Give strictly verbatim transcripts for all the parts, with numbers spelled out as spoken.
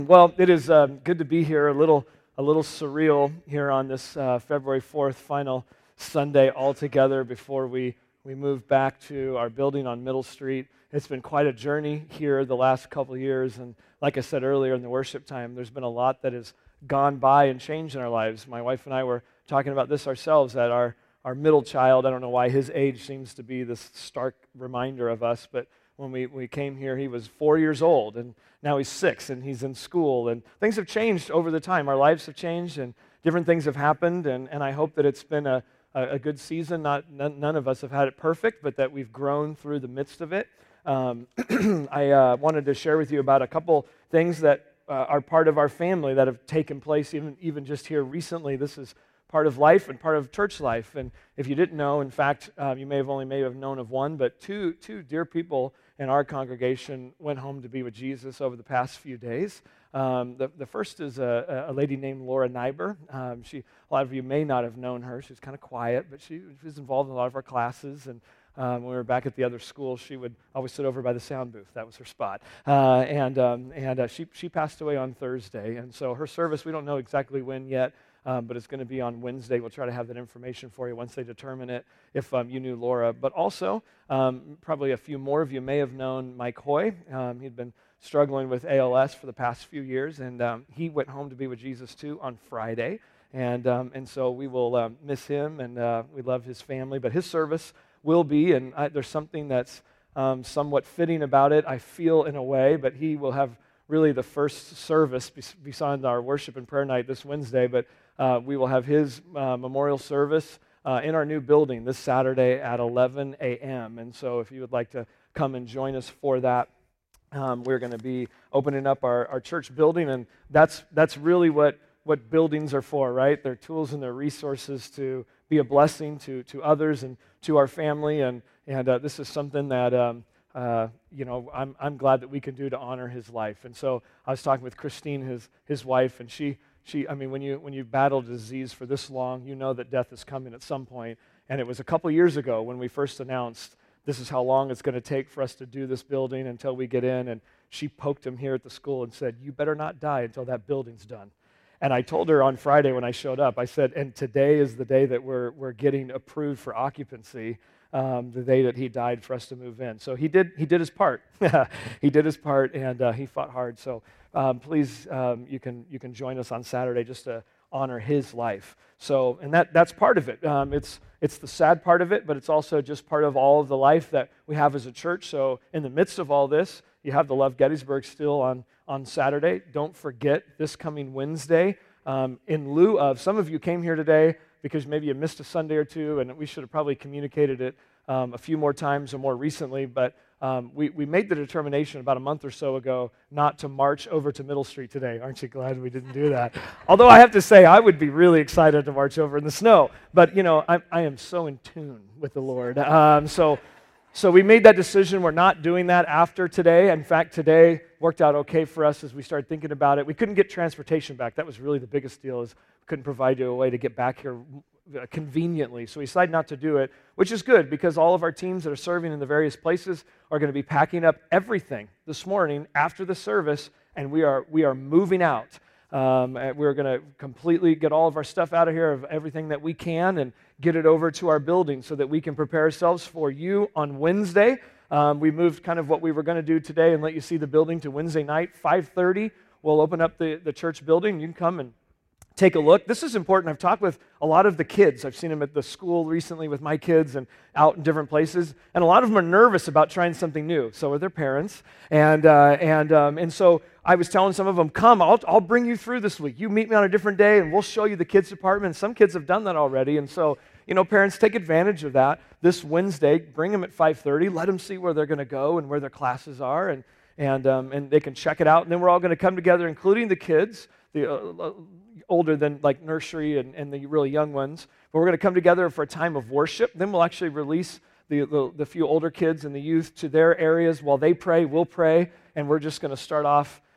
Well, it is um, good to be here. A little, a little surreal here on this uh, February fourth, final Sunday all together before we we move back to our building on Middle Street. It's been quite a journey here the last couple of years, and like I said earlier in the worship time, there's been a lot that has gone by and changed in our lives. My wife and I were talking about this ourselves. That our our middle child, I don't know why his age seems to be this stark reminder of us, but when we, we came here, he was four years old, and now he's six, and he's in school, and things have changed over the time. Our lives have changed, and different things have happened, and, and I hope that it's been a, a, a good season. Not none, none of us have had it perfect, but that we've grown through the midst of it. Um, I uh, wanted to share with you about a couple things that uh, are part of our family that have taken place, even, even just here recently. This is part of life and part of church life. And if you didn't know, in fact, um, you may have only may have known of one, but two two dear people in our congregation went home to be with Jesus over the past few days. Um, the, the first is a, a lady named Laura Nyber. Um, she, a lot of you may not have known her. She's kind of quiet, but she, she was involved in a lot of our classes. And um, when we were back at the other school, she would always sit over by the sound booth. That was her spot. Uh, and um, and uh, she she passed away on Thursday. And so her service, we don't know exactly when yet. Um, but it's going to be on Wednesday. We'll try to have that information for you once they determine it, if um, you knew Laura. But also, um, probably a few more of you may have known Mike Hoy. Um, he'd been struggling with A L S for the past few years, and um, he went home to be with Jesus, too, on Friday. And um, and so we will um, miss him, and uh, we love his family. But his service will be, and I, there's something that's um, somewhat fitting about it, I feel, in a way, but he will have really the first service besides our worship and prayer night this Wednesday, but uh, we will have his uh, memorial service uh, in our new building this Saturday at eleven a.m. And so if you would like to come and join us for that, um, we're going to be opening up our, our church building, and that's that's really what, what buildings are for, right? They're tools and they're resources to be a blessing to, to others and to our family, and, and uh, this is something that... Um, Uh, you know, I'm I'm glad that we can do to honor his life. And so I was talking with Christine, his his wife, and she she I mean, when you when you battle disease for this long, you know that death is coming at some point. And it was a couple years ago when we first announced this is how long it's going to take for us to do this building until we get in. And she poked him here at the school and said, "You better not die until that building's done." And I told her on Friday when I showed up, I said, "And today is the day that we're we're getting approved for occupancy." Um, the day that he died for us to move in. So he did he did his part. He did his part, and uh, he fought hard. So um, please, um, you can you can join us on Saturday just to honor his life. So, and that that's part of it. Um, it's it's the sad part of it, but it's also just part of all of the life that we have as a church. So in the midst of all this, you have the Love Gettysburg still on, on Saturday. Don't forget this coming Wednesday. Um, in lieu of, some of you came here today because maybe you missed a Sunday or two, and we should have probably communicated it um, a few more times or more recently, but um, we, we made the determination about a month or so ago not to march over to Middle Street today. Aren't you glad we didn't do that? Although I have to say, I would be really excited to march over in the snow, but you know, I, I am so in tune with the Lord. Um, so So we made that decision. We're not doing that after today. In fact, today worked out okay for us as we started thinking about it. We couldn't get transportation back. That was really the biggest deal, is we couldn't provide you a way to get back here conveniently. So we decided not to do it, which is good because all of our teams that are serving in the various places are going to be packing up everything this morning after the service, and we are we are moving out. Um, we're going to completely get all of our stuff out of here, of everything that we can, and get it over to our building so that we can prepare ourselves for you on Wednesday. Um, we moved kind of what we were going to do today and let you see the building to Wednesday night, five thirty. We'll open up the, the church building. You can come and take a look. This is important. I've talked with a lot of the kids. I've seen them at the school recently with my kids and out in different places. And a lot of them are nervous about trying something new. So are their parents. And uh, and um, and so I was telling some of them, come, I'll, I'll bring you through this week. You meet me on a different day and we'll show you the kids department. Some kids have done that already. And so, you know, parents, take advantage of that. This Wednesday, bring them at five thirty. Let them see where they're going to go and where their classes are. And and um, and they can check it out. And then we're all going to come together, including the kids, the uh, older than like nursery and, and the really young ones. But we're going to come together for a time of worship. Then we'll actually release the, the, the few older kids and the youth to their areas while they pray. We'll pray. And we're just going to start off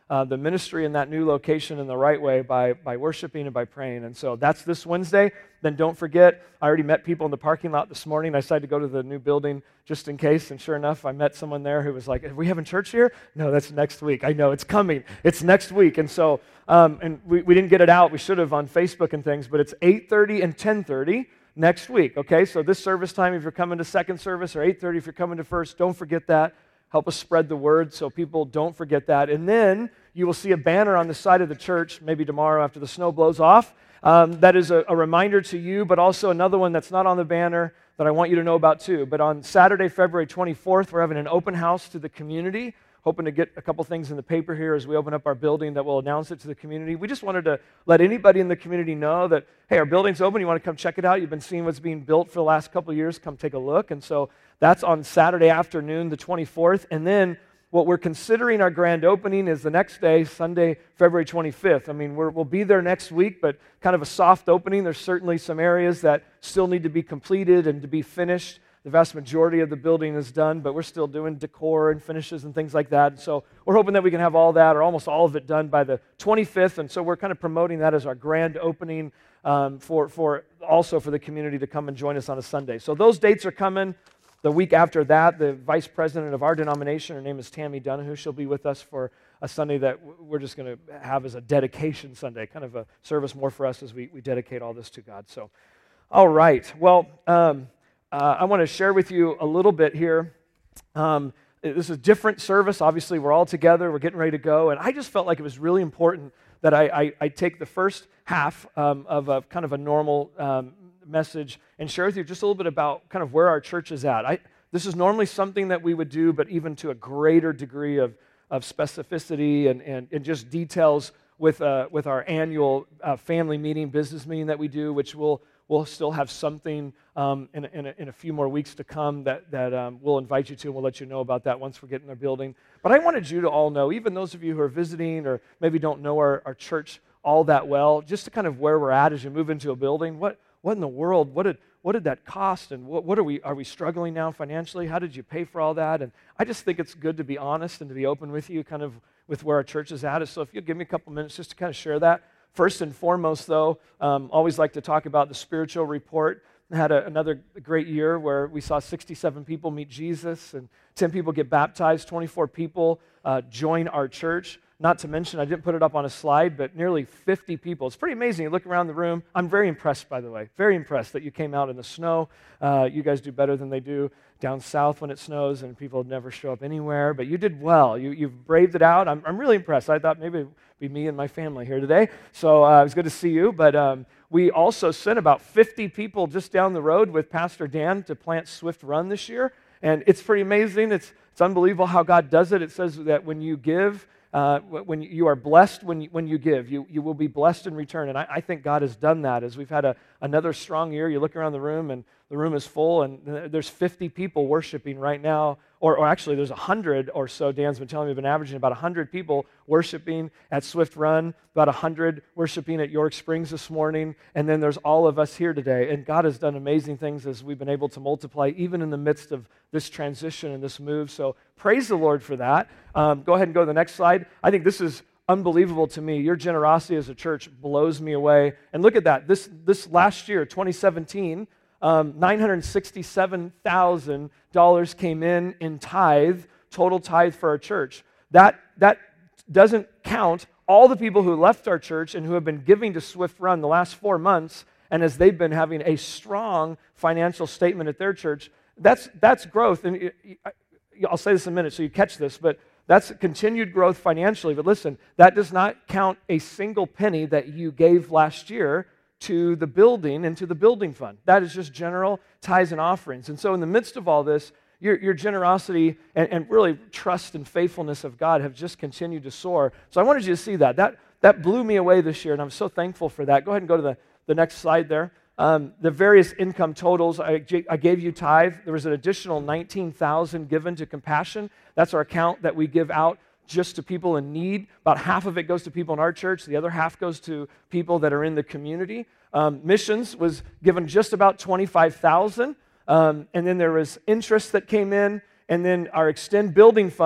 uh, the ministry in that new location in the right way by, by worshiping and by praying. And so that's this Wednesday. Then don't forget, I already met people in the parking lot this morning. I decided to go to the new building just in case, and sure enough, I met someone there who was like, are we having church here? No, that's next week. I know, it's coming. It's next week. And so, um, and we, we didn't get it out. We should have on Facebook and things, but it's eight thirty and ten thirty next week, okay? So this service time, if you're coming to second service, or eight thirty if you're coming to first, don't forget that. Help us spread the word so people don't forget that. And then you will see a banner on the side of the church, maybe tomorrow after the snow blows off. Um, that is a, a reminder to you, but also another one that's not on the banner that I want you to know about too. But on Saturday, February twenty-fourth, we're having an open house to the community. Hoping to get a couple things in the paper here as we open up our building that will announce it to the community. We just wanted to let anybody in the community know that, hey, our building's open. You want to come check it out? You've been seeing what's being built for the last couple of years. Come take a look. And so that's on Saturday afternoon, the twenty-fourth. And then what we're considering our grand opening is the next day, Sunday, February twenty-fifth. I mean, we're, we'll be there next week, but kind of a soft opening. There's certainly some areas that still need to be completed and to be finished. The vast majority of the building is done, but we're still doing decor and finishes and things like that. And so we're hoping that we can have all that or almost all of it done by the twenty-fifth. And so we're kind of promoting that as our grand opening um, for, for also for the community to come and join us on a Sunday. So those dates are coming. The week after that, the vice president of our denomination, her name is Tammy Donahue, she'll be with us for a Sunday that we're just going to have as a dedication Sunday, kind of a service more for us as we, we dedicate all this to God. So, all right. Well, um, Uh, I want to share with you a little bit here. Um, this is a different service. Obviously, we're all together. We're getting ready to go. And I just felt like it was really important that I, I, I take the first half um, of a kind of a normal um, message and share with you just a little bit about kind of where our church is at. I, this is normally something that we would do, but even to a greater degree of, of specificity and, and, and just details with, uh, with our annual uh, family meeting, business meeting that we do, which will We'll still have something um, in, in, a, in a few more weeks to come that, that um, we'll invite you to, and we'll let you know about that once we get in our building. But I wanted you to all know, even those of you who are visiting or maybe don't know our, our church all that well, just to kind of where we're at as you move into a building. What what in the world, what did what did that cost, and what, what are we are we struggling now financially? How did you pay for all that? And I just think it's good to be honest and to be open with you, kind of with where our church is at. So if you'll give me a couple minutes just to kind of share that. First and foremost, though, um, always like to talk about the spiritual report. I had a, another great year where we saw sixty-seven people meet Jesus and ten people get baptized, twenty-four people uh, join our church. Not to mention, I didn't put it up on a slide, but nearly fifty people. It's pretty amazing. You look around the room. I'm very impressed, by the way, very impressed that you came out in the snow. Uh, you guys do better than they do down south when it snows, and people never show up anywhere. But you did well. You, you've braved it out. I'm, I'm really impressed. I thought maybe it'd be me and my family here today. So uh, it was good to see you. But um, we also sent about fifty people just down the road with Pastor Dan to plant Swift Run this year. And it's pretty amazing. It's, it's unbelievable how God does it. It says that when you give, Uh, when you are blessed when you, when you give, you, you will be blessed in return. And I, I think God has done that as we've had a, another strong year. You look around the room and the room is full, and there's fifty people worshiping right now. Or, or actually, there's one hundred or so. Dan's been telling me we've been averaging about one hundred people worshiping at Swift Run, about one hundred worshiping at York Springs this morning, and then there's all of us here today. And God has done amazing things as we've been able to multiply, even in the midst of this transition and this move. So praise the Lord for that. Um, go ahead and go to the next slide. I think this is unbelievable to me. Your generosity as a church blows me away. And look at that. This, this last year, twenty seventeen, um, nine hundred sixty-seven thousand dollars came in in tithe, total tithe for our church. That, that doesn't count all the people who left our church and who have been giving to Swift Run the last four months, and as they've been having a strong financial statement at their church. That's, that's growth. And I'll say this in a minute so you catch this, but that's continued growth financially. But listen, that does not count a single penny that you gave last year to the building and to the building fund. That is just general tithes and offerings. And so in the midst of all this, your, your generosity and, and really trust and faithfulness of God have just continued to soar. So I wanted you to see that. That, that blew me away this year, and I'm so thankful for that. Go ahead and go to the, the next slide there. Um, the various income totals, I, I gave you tithe. There was an additional nineteen thousand dollars given to Compassion. That's our account that we give out just to people in need. About half of it goes to people in our church. The other half goes to people that are in the community. Um, missions was given just about twenty-five thousand dollars. Um, and then there was interest that came in. And then our Extend Building Fund,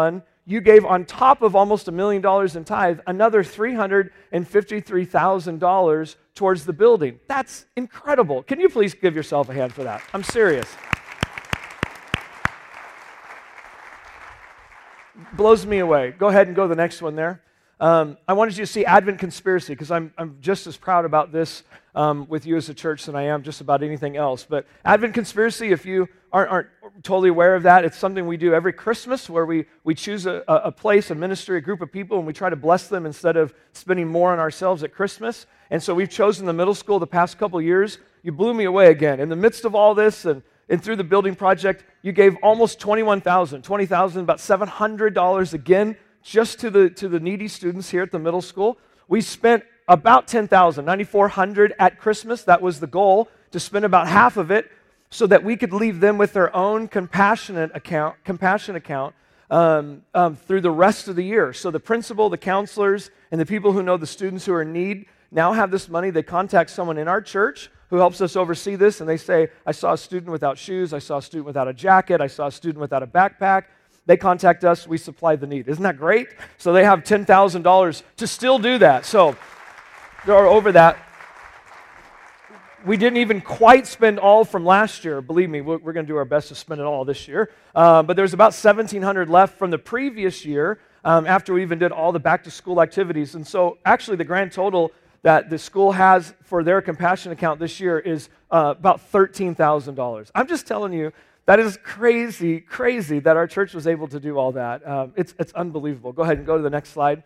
you gave on top of almost a million dollars in tithe, another three hundred fifty-three thousand dollars towards the building. That's incredible. Can you please give yourself a hand for that? I'm serious. Blows me away. Go ahead and go to the next one there. Um, I wanted you to see Advent Conspiracy, because I'm, I'm just as proud about this um, with you as a church than I am just about anything else. But Advent Conspiracy, if you aren't, aren't totally aware of that, it's something we do every Christmas where we, we choose a, a place, a ministry, a group of people, and we try to bless them instead of spending more on ourselves at Christmas. And so we've chosen the middle school the past couple years. You blew me away again. In the midst of all this and, and through the building project, you gave almost twenty-one thousand dollars, twenty thousand dollars, about seven hundred dollars again, just to the to the needy students here at the middle school. We spent about ten thousand dollars, nine thousand four hundred dollars at Christmas. That was the goal, to spend about half of it so that we could leave them with their own compassionate account, compassion account um, um, through the rest of the year. So the principal, the counselors, and the people who know the students who are in need now have this money. They contact someone in our church who helps us oversee this, and they say, I saw a student without shoes, I saw a student without a jacket, I saw a student without a backpack. They contact us, we supply the need. Isn't that great? So they have ten thousand dollars to still do that. So they're over that. We didn't even quite spend all from last year. Believe me, we're, we're going to do our best to spend it all this year. Uh, but there's about seventeen hundred dollars left from the previous year um, after we even did all the back-to-school activities. And so actually the grand total that the school has for their compassion account this year is uh, about thirteen thousand dollars. I'm just telling you, that is crazy, crazy that our church was able to do all that. Um, it's, it's unbelievable. Go ahead and go to the next slide.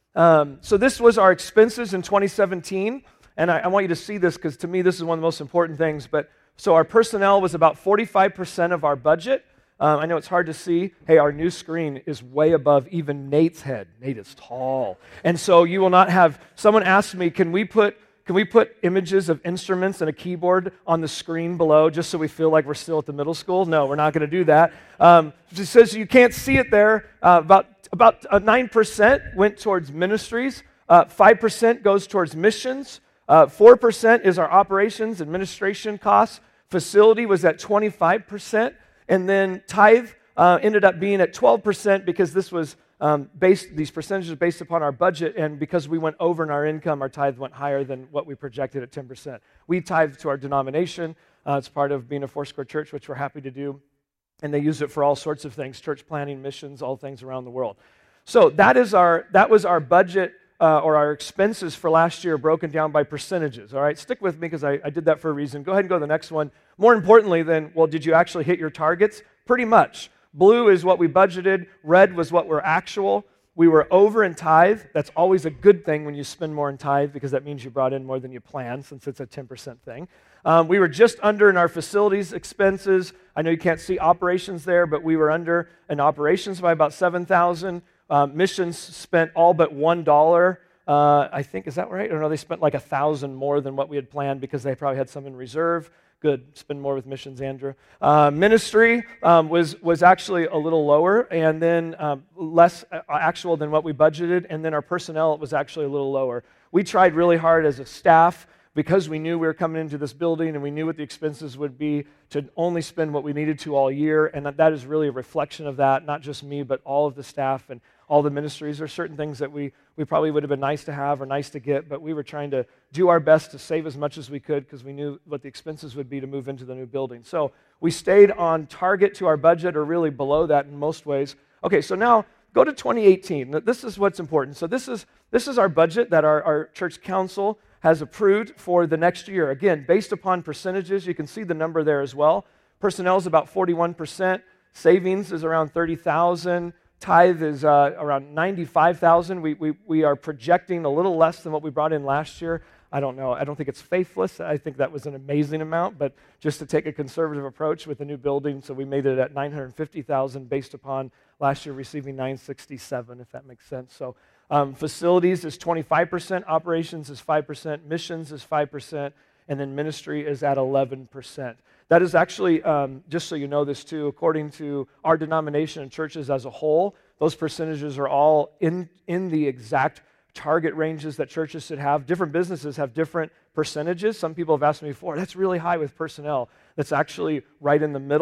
Um, so this was our expenses in twenty seventeen, and I, I want you to see this because to me this is one of the most important things. But so our personnel was about forty-five percent of our budget. Um, I know it's hard to see. Hey, our new screen is way above even Nate's head. Nate is tall. And so you will not have, someone asked me, can we put Can we put images of instruments and a keyboard on the screen below just so we feel like we're still at the middle school? No, we're not going to do that. Um, it says you can't see it there. Uh, about about uh, nine percent went towards ministries. Uh, five percent goes towards missions. Uh, four percent is our operations, administration costs. Facility was at twenty-five percent. And then tithe uh, ended up being at twelve percent because this was Um, based, these percentages are based upon our budget, and because we went over in our income, our tithe went higher than what we projected at ten percent. We tithe to our denomination. Uh, it's part of being a Foursquare church, which we're happy to do, and they use it for all sorts of things, church planning, missions, all things around the world. So that is our that was our budget uh, or our expenses for last year broken down by percentages. All right, stick with me because I, I did that for a reason. Go ahead and go to the next one. More importantly than, well, did you actually hit your targets? Pretty much. Blue is what we budgeted. Red was what were actual. We were over in tithe. That's always a good thing when you spend more in tithe because that means you brought in more than you planned since it's a ten percent thing. Um, we were just under in our facilities expenses. I know you can't see operations there, but we were under in operations by about seven thousand dollars. Um, missions spent all but one dollar. Uh, I think, is that right? I don't know, they spent like a thousand more than what we had planned because they probably had some in reserve. Good, spend more with missions, Andrew. Uh, ministry um, was was actually a little lower, and then um, less actual than what we budgeted, and then our personnel was actually a little lower. We tried really hard as a staff because we knew we were coming into this building and we knew what the expenses would be to only spend what we needed to all year, and that is really a reflection of that, not just me, but all of the staff and all the ministries. There are certain things that we, we probably would have been nice to have or nice to get, but we were trying to do our best to save as much as we could because we knew what the expenses would be to move into the new building. So we stayed on target to our budget or really below that in most ways. Okay, so now go to twenty eighteen. This is what's important. So this is this is our budget that our, our church council has approved for the next year. Again, based upon percentages, you can see the number there as well. Personnel is about forty-one percent. Savings is around thirty thousand. Tithe is uh, around ninety-five thousand. We, we, we are projecting a little less than what we brought in last year. I don't know. I don't think it's faithless. I think that was an amazing amount, but just to take a conservative approach with the new building, so we made it at nine hundred fifty thousand based upon last year receiving nine hundred sixty-seven, if that makes sense. So um, facilities is twenty-five percent, operations is five percent, missions is five percent, and then ministry is at eleven percent. That is actually, um, just so you know this too, according to our denomination and churches as a whole, those percentages are all in, in the exact target ranges that churches should have. Different businesses have different percentages. Some people have asked me before, that's really high with personnel. That's actually right in the middle.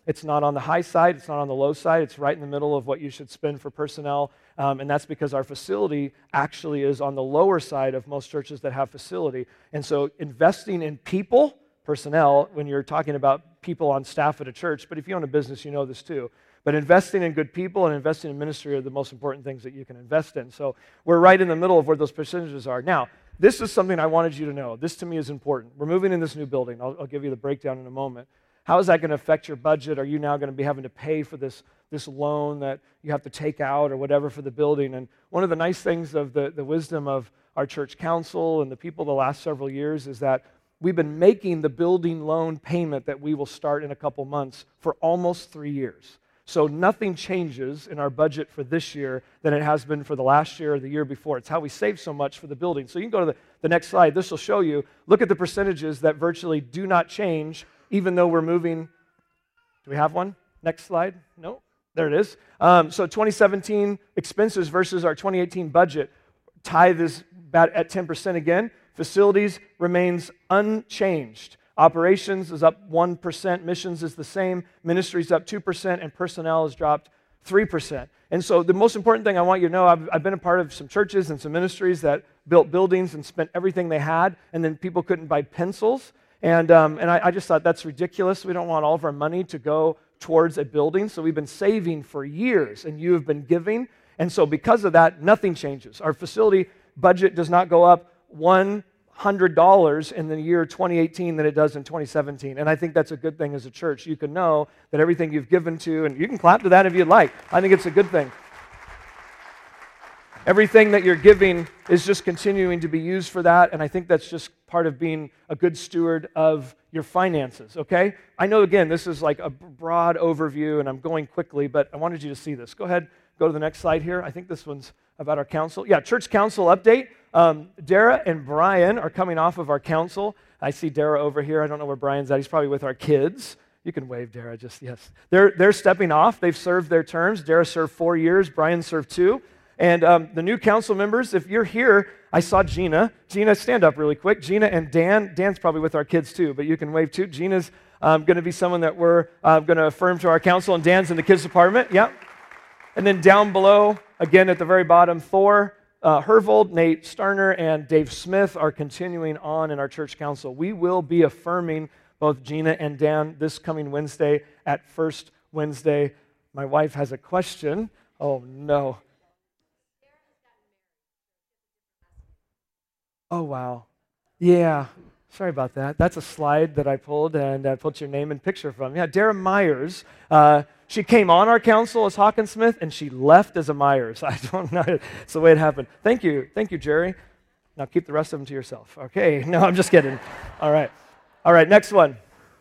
It's not on the high side, it's not on the low side, it's right in the middle of what you should spend for personnel. Um, and that's because our facility actually is on the lower side of most churches that have facility. And so investing in people, personnel, when you're talking about people on staff at a church, but if you own a business, you know this too. But investing in good people and investing in ministry are the most important things that you can invest in. So we're right in the middle of where those percentages are. Now, this is something I wanted you to know. This to me is important. We're moving in this new building. I'll, I'll give you the breakdown in a moment. How is that going to affect your budget? Are you now going to be having to pay for this, this loan that you have to take out or whatever for the building? And one of the nice things of the, the wisdom of our church council and the people the last several years is that we've been making the building loan payment that we will start in a couple months for almost three years. So nothing changes in our budget for this year than it has been for the last year or the year before. It's how we save so much for the building. So you can go to the, the next slide. This will show you, look at the percentages that virtually do not change even though we're moving. Do we have one? Next slide. No? There it is. Um, so twenty seventeen expenses versus our twenty eighteen budget. Tithe is about at ten percent again. Facilities remains unchanged. Operations is up one percent, missions is the same, ministry is up two percent, and personnel has dropped three percent. And so the most important thing I want you to know, I've, I've been a part of some churches and some ministries that built buildings and spent everything they had, and then people couldn't buy pencils. And, um, and I, I just thought that's ridiculous. We don't want all of our money to go towards a building. So we've been saving for years, and you have been giving. And so because of that, nothing changes. Our facility budget does not go up one hundred dollars in the year twenty eighteen than it does in twenty seventeen. And I think that's a good thing as a church. You can know that everything you've given to, and you can clap to that if you'd like. I think it's a good thing. Everything that you're giving is just continuing to be used for that, and I think that's just part of being a good steward of your finances, okay? I know, again, this is like a broad overview, and I'm going quickly, but I wanted you to see this. Go ahead, go to the next slide here. I think this one's about our council. Yeah, church council update. Um, Dara and Brian are coming off of our council. I see Dara over here. I don't know where Brian's at. He's probably with our kids. You can wave, Dara, just yes. They're, they're stepping off. They've served their terms. Dara served four years. Brian served two. And um, the new council members, if you're here, I saw Gina. Gina, stand up really quick. Gina and Dan. Dan's probably with our kids too, but you can wave too. Gina's um, going to be someone that we're uh, going to affirm to our council, and Dan's in the kids department. Yep. And then down below, again at the very bottom, Thor uh, Hervold, Nate Starner, and Dave Smith are continuing on in our church council. We will be affirming both Gina and Dan this coming Wednesday at First Wednesday. My wife has a question. Oh, no. Oh, wow. Yeah. Sorry about that. That's a slide that I pulled and I put your name and picture from. Yeah, Dara Myers. Uh, she came on our council as Hawkinsmith and she left as a Myers. I don't know. It's the way it happened. Thank you. Thank you, Jerry. Now keep the rest of them to yourself. Okay. No, I'm just kidding. All right. All right. Next one.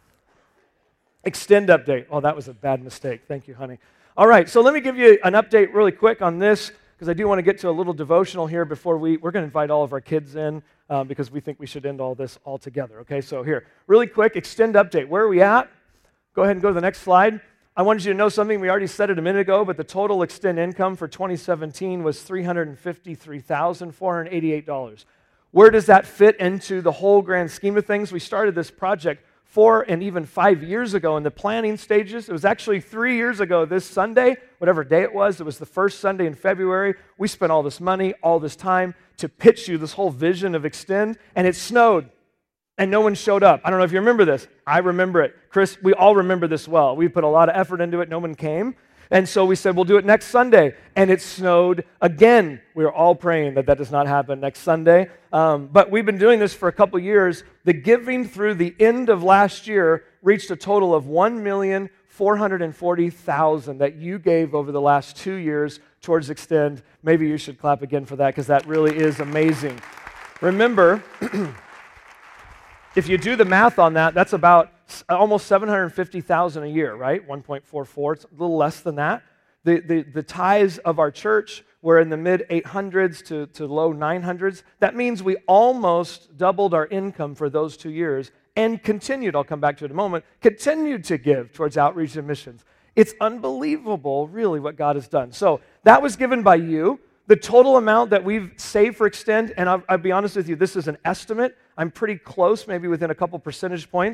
Extend update. Oh, that was a bad mistake. Thank you, honey. All right. So let me give you an update really quick on this, because I do want to get to a little devotional here before we, we're going to invite all of our kids in um, because we think we should end all this all together. Okay, so here, really quick, extend update. Where are we at? Go ahead and go to the next slide. I wanted you to know something. We already said it a minute ago, but the total extend income for twenty seventeen was three hundred fifty-three thousand four hundred eighty-eight dollars. Where does that fit into the whole grand scheme of things? We started this project four and even five years ago in the planning stages. It was actually three years ago this Sunday, whatever day it was. It was the first Sunday in February. We spent all this money, all this time to pitch you this whole vision of Extend, and it snowed, and no one showed up. I don't know if you remember this. I remember it. Chris, we all remember this well. We put a lot of effort into it. No one came. And so we said, we'll do it next Sunday. And it snowed again. We were all praying that that does not happen next Sunday. Um, but we've been doing this for a couple years. The giving through the end of last year reached a total of one million four hundred forty thousand dollars that you gave over the last two years towards Extend. Maybe you should clap again for that, because that really is amazing. Remember, if you do the math on that, that's about almost seven hundred fifty thousand dollars a year, right? one point four four, it's a little less than that. The, the, the tithes of our church were in the mid eight hundreds to, to low nine hundreds. That means we almost doubled our income for those two years and continued, I'll come back to it in a moment, continued to give towards outreach and missions. It's unbelievable, really, what God has done. So that was given by you. The total amount that we've saved for Extend, and I'll, I'll be honest with you, this is an estimate. I'm pretty close, maybe within a couple percentage points.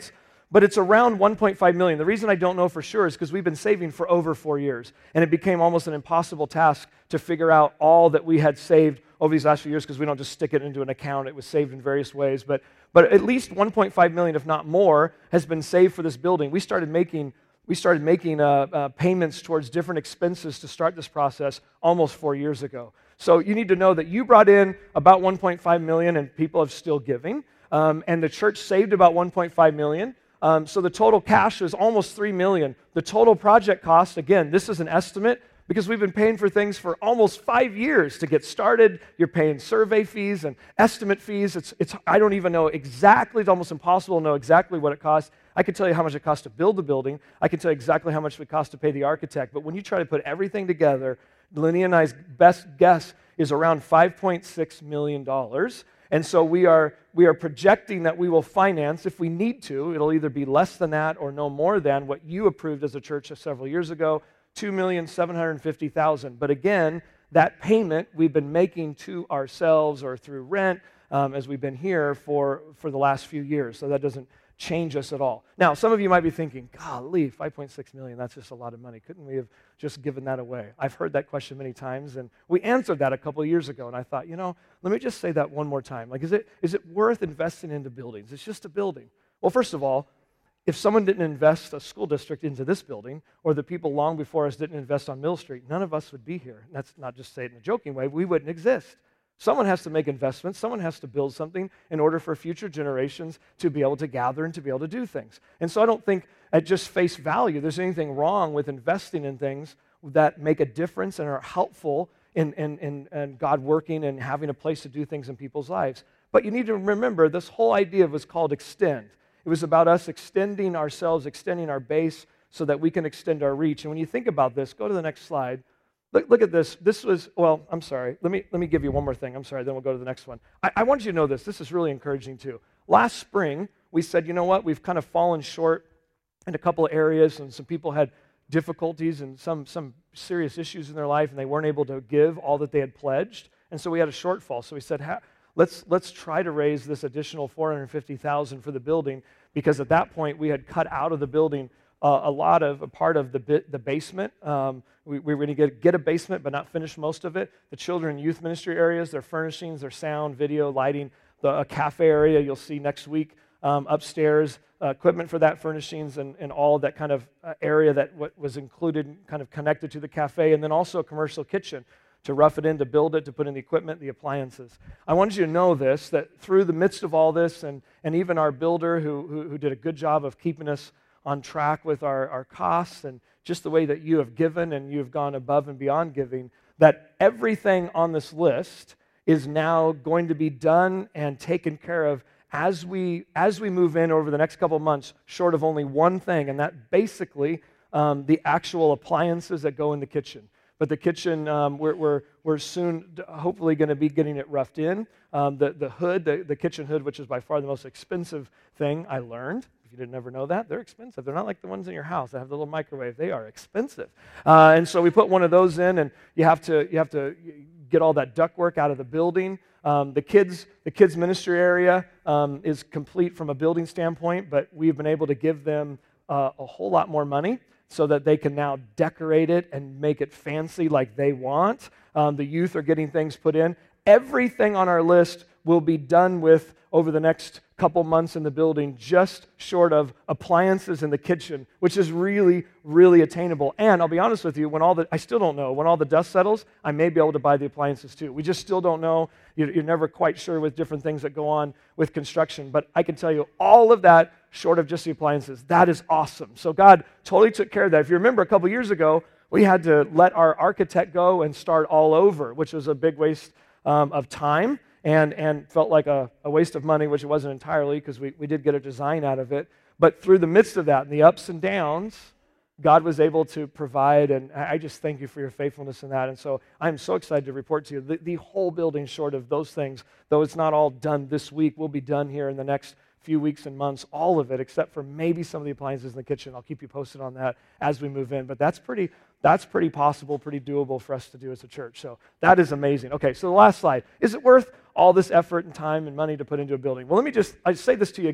but it's around one point five million. The reason I don't know for sure is because we've been saving for over four years, and it became almost an impossible task to figure out all that we had saved over these last few years because we don't just stick it into an account. It was saved in various ways, but but at least one point five million, if not more, has been saved for this building. We started making we started making uh, uh, payments towards different expenses to start this process almost four years ago. So you need to know that you brought in about one point five million, and people are still giving, um, and the church saved about one point five million. Um, so the total cash was almost three million. The total project cost, again, this is an estimate because we've been paying for things for almost five years to get started. You're paying survey fees and estimate fees. It's, it's, I don't even know exactly, it's almost impossible to know exactly what it costs. I can tell you how much it costs to build the building. I can tell you exactly how much it costs to pay the architect. But when you try to put everything together, Lenny and I's best guess is around five point six million dollars. And so we are, we are projecting that we will finance, if we need to, it'll either be less than that or no more than what you approved as a church several years ago, two million seven hundred fifty thousand dollars. But again, that payment we've been making to ourselves or through rent um, as we've been here for, for the last few years. So that doesn't change us at all. Now, some of you might be thinking, golly, five point six million dollars, that's just a lot of money. Couldn't we have just given that away? I've heard that question many times, and we answered that a couple of years ago, and I thought, you know, let me just say that one more time. Like, is it is it worth investing into buildings? It's just a building. Well, first of all, if someone didn't invest a school district into this building, or the people long before us didn't invest on Mill Street, none of us would be here. And that's not just say it in a joking way. We wouldn't exist. Someone has to make investments. Someone has to build something in order for future generations to be able to gather and to be able to do things. And so I don't think at just face value there's anything wrong with investing in things that make a difference and are helpful in, in, in, in God working and having a place to do things in people's lives. But you need to remember this whole idea was called extend. It was about us extending ourselves, extending our base so that we can extend our reach. And when you think about this, go to the next slide. Look, look at this. This was, well, I'm sorry. Let me let me give you one more thing. I'm sorry, then we'll go to the next one. I, I want you to know this. This is really encouraging too. Last spring, we said, you know what? We've kind of fallen short in a couple of areas, and some people had difficulties and some, some serious issues in their life, and they weren't able to give all that they had pledged. And so we had a shortfall. So we said, ha, let's let's try to raise this additional four hundred fifty thousand dollars for the building, because at that point we had cut out of the building Uh, a lot of, a part of the bit, the basement. Um, we, we were going to get, get a basement, but not finish most of it. The children and youth ministry areas, their furnishings, their sound, video, lighting, the a cafe area you'll see next week um, upstairs, uh, equipment for that furnishings and, and all that kind of uh, area that what was included, kind of connected to the cafe, and then also a commercial kitchen to rough it in, to build it, to put in the equipment, the appliances. I wanted you to know this, that through the midst of all this, and, and even our builder who, who, who did a good job of keeping us on track with our, our costs, and just the way that you have given and you have gone above and beyond giving, that everything on this list is now going to be done and taken care of as we as we move in over the next couple of months, short of only one thing, and that basically um, the actual appliances that go in the kitchen. But the kitchen, um, we're, we're, we're soon hopefully going to be getting it roughed in. Um, the, the hood, the, the kitchen hood, which is by far the most expensive thing, I learned. If you didn't ever know that, they're expensive. They're not like the ones in your house that have the little microwave. They are expensive. Uh, and so we put one of those in, and you have to you have to get all that ductwork out of the building. Um, the kids the kids ministry area um, is complete from a building standpoint, but we've been able to give them uh, a whole lot more money so that they can now decorate it and make it fancy like they want. Um, the youth are getting things put in. Everything on our list will be done with over the next couple months in the building, just short of appliances in the kitchen, which is really, really attainable. And I'll be honest with you, when all the, I still don't know, when all the dust settles, I may be able to buy the appliances too. We just still don't know. You're, you're never quite sure with different things that go on with construction. But I can tell you all of that, short of just the appliances, that is awesome. So God totally took care of that. If you remember a couple years ago, we had to let our architect go and start all over, which was a big waste um, of time. And, and felt like a, a waste of money, which it wasn't entirely, because we, we did get a design out of it. But through the midst of that and the ups and downs, God was able to provide, and I just thank you for your faithfulness in that. And so I'm so excited to report to you, the, the whole building, short of those things, though it's not all done this week, will be done here in the next few weeks and months, all of it, except for maybe some of the appliances in the kitchen. I'll keep you posted on that as we move in. But that's pretty that's pretty possible, pretty doable for us to do as a church. So that is amazing. Okay, so the last slide. Is it worth all this effort and time and money to put into a building? Well, let me just I say this to you again.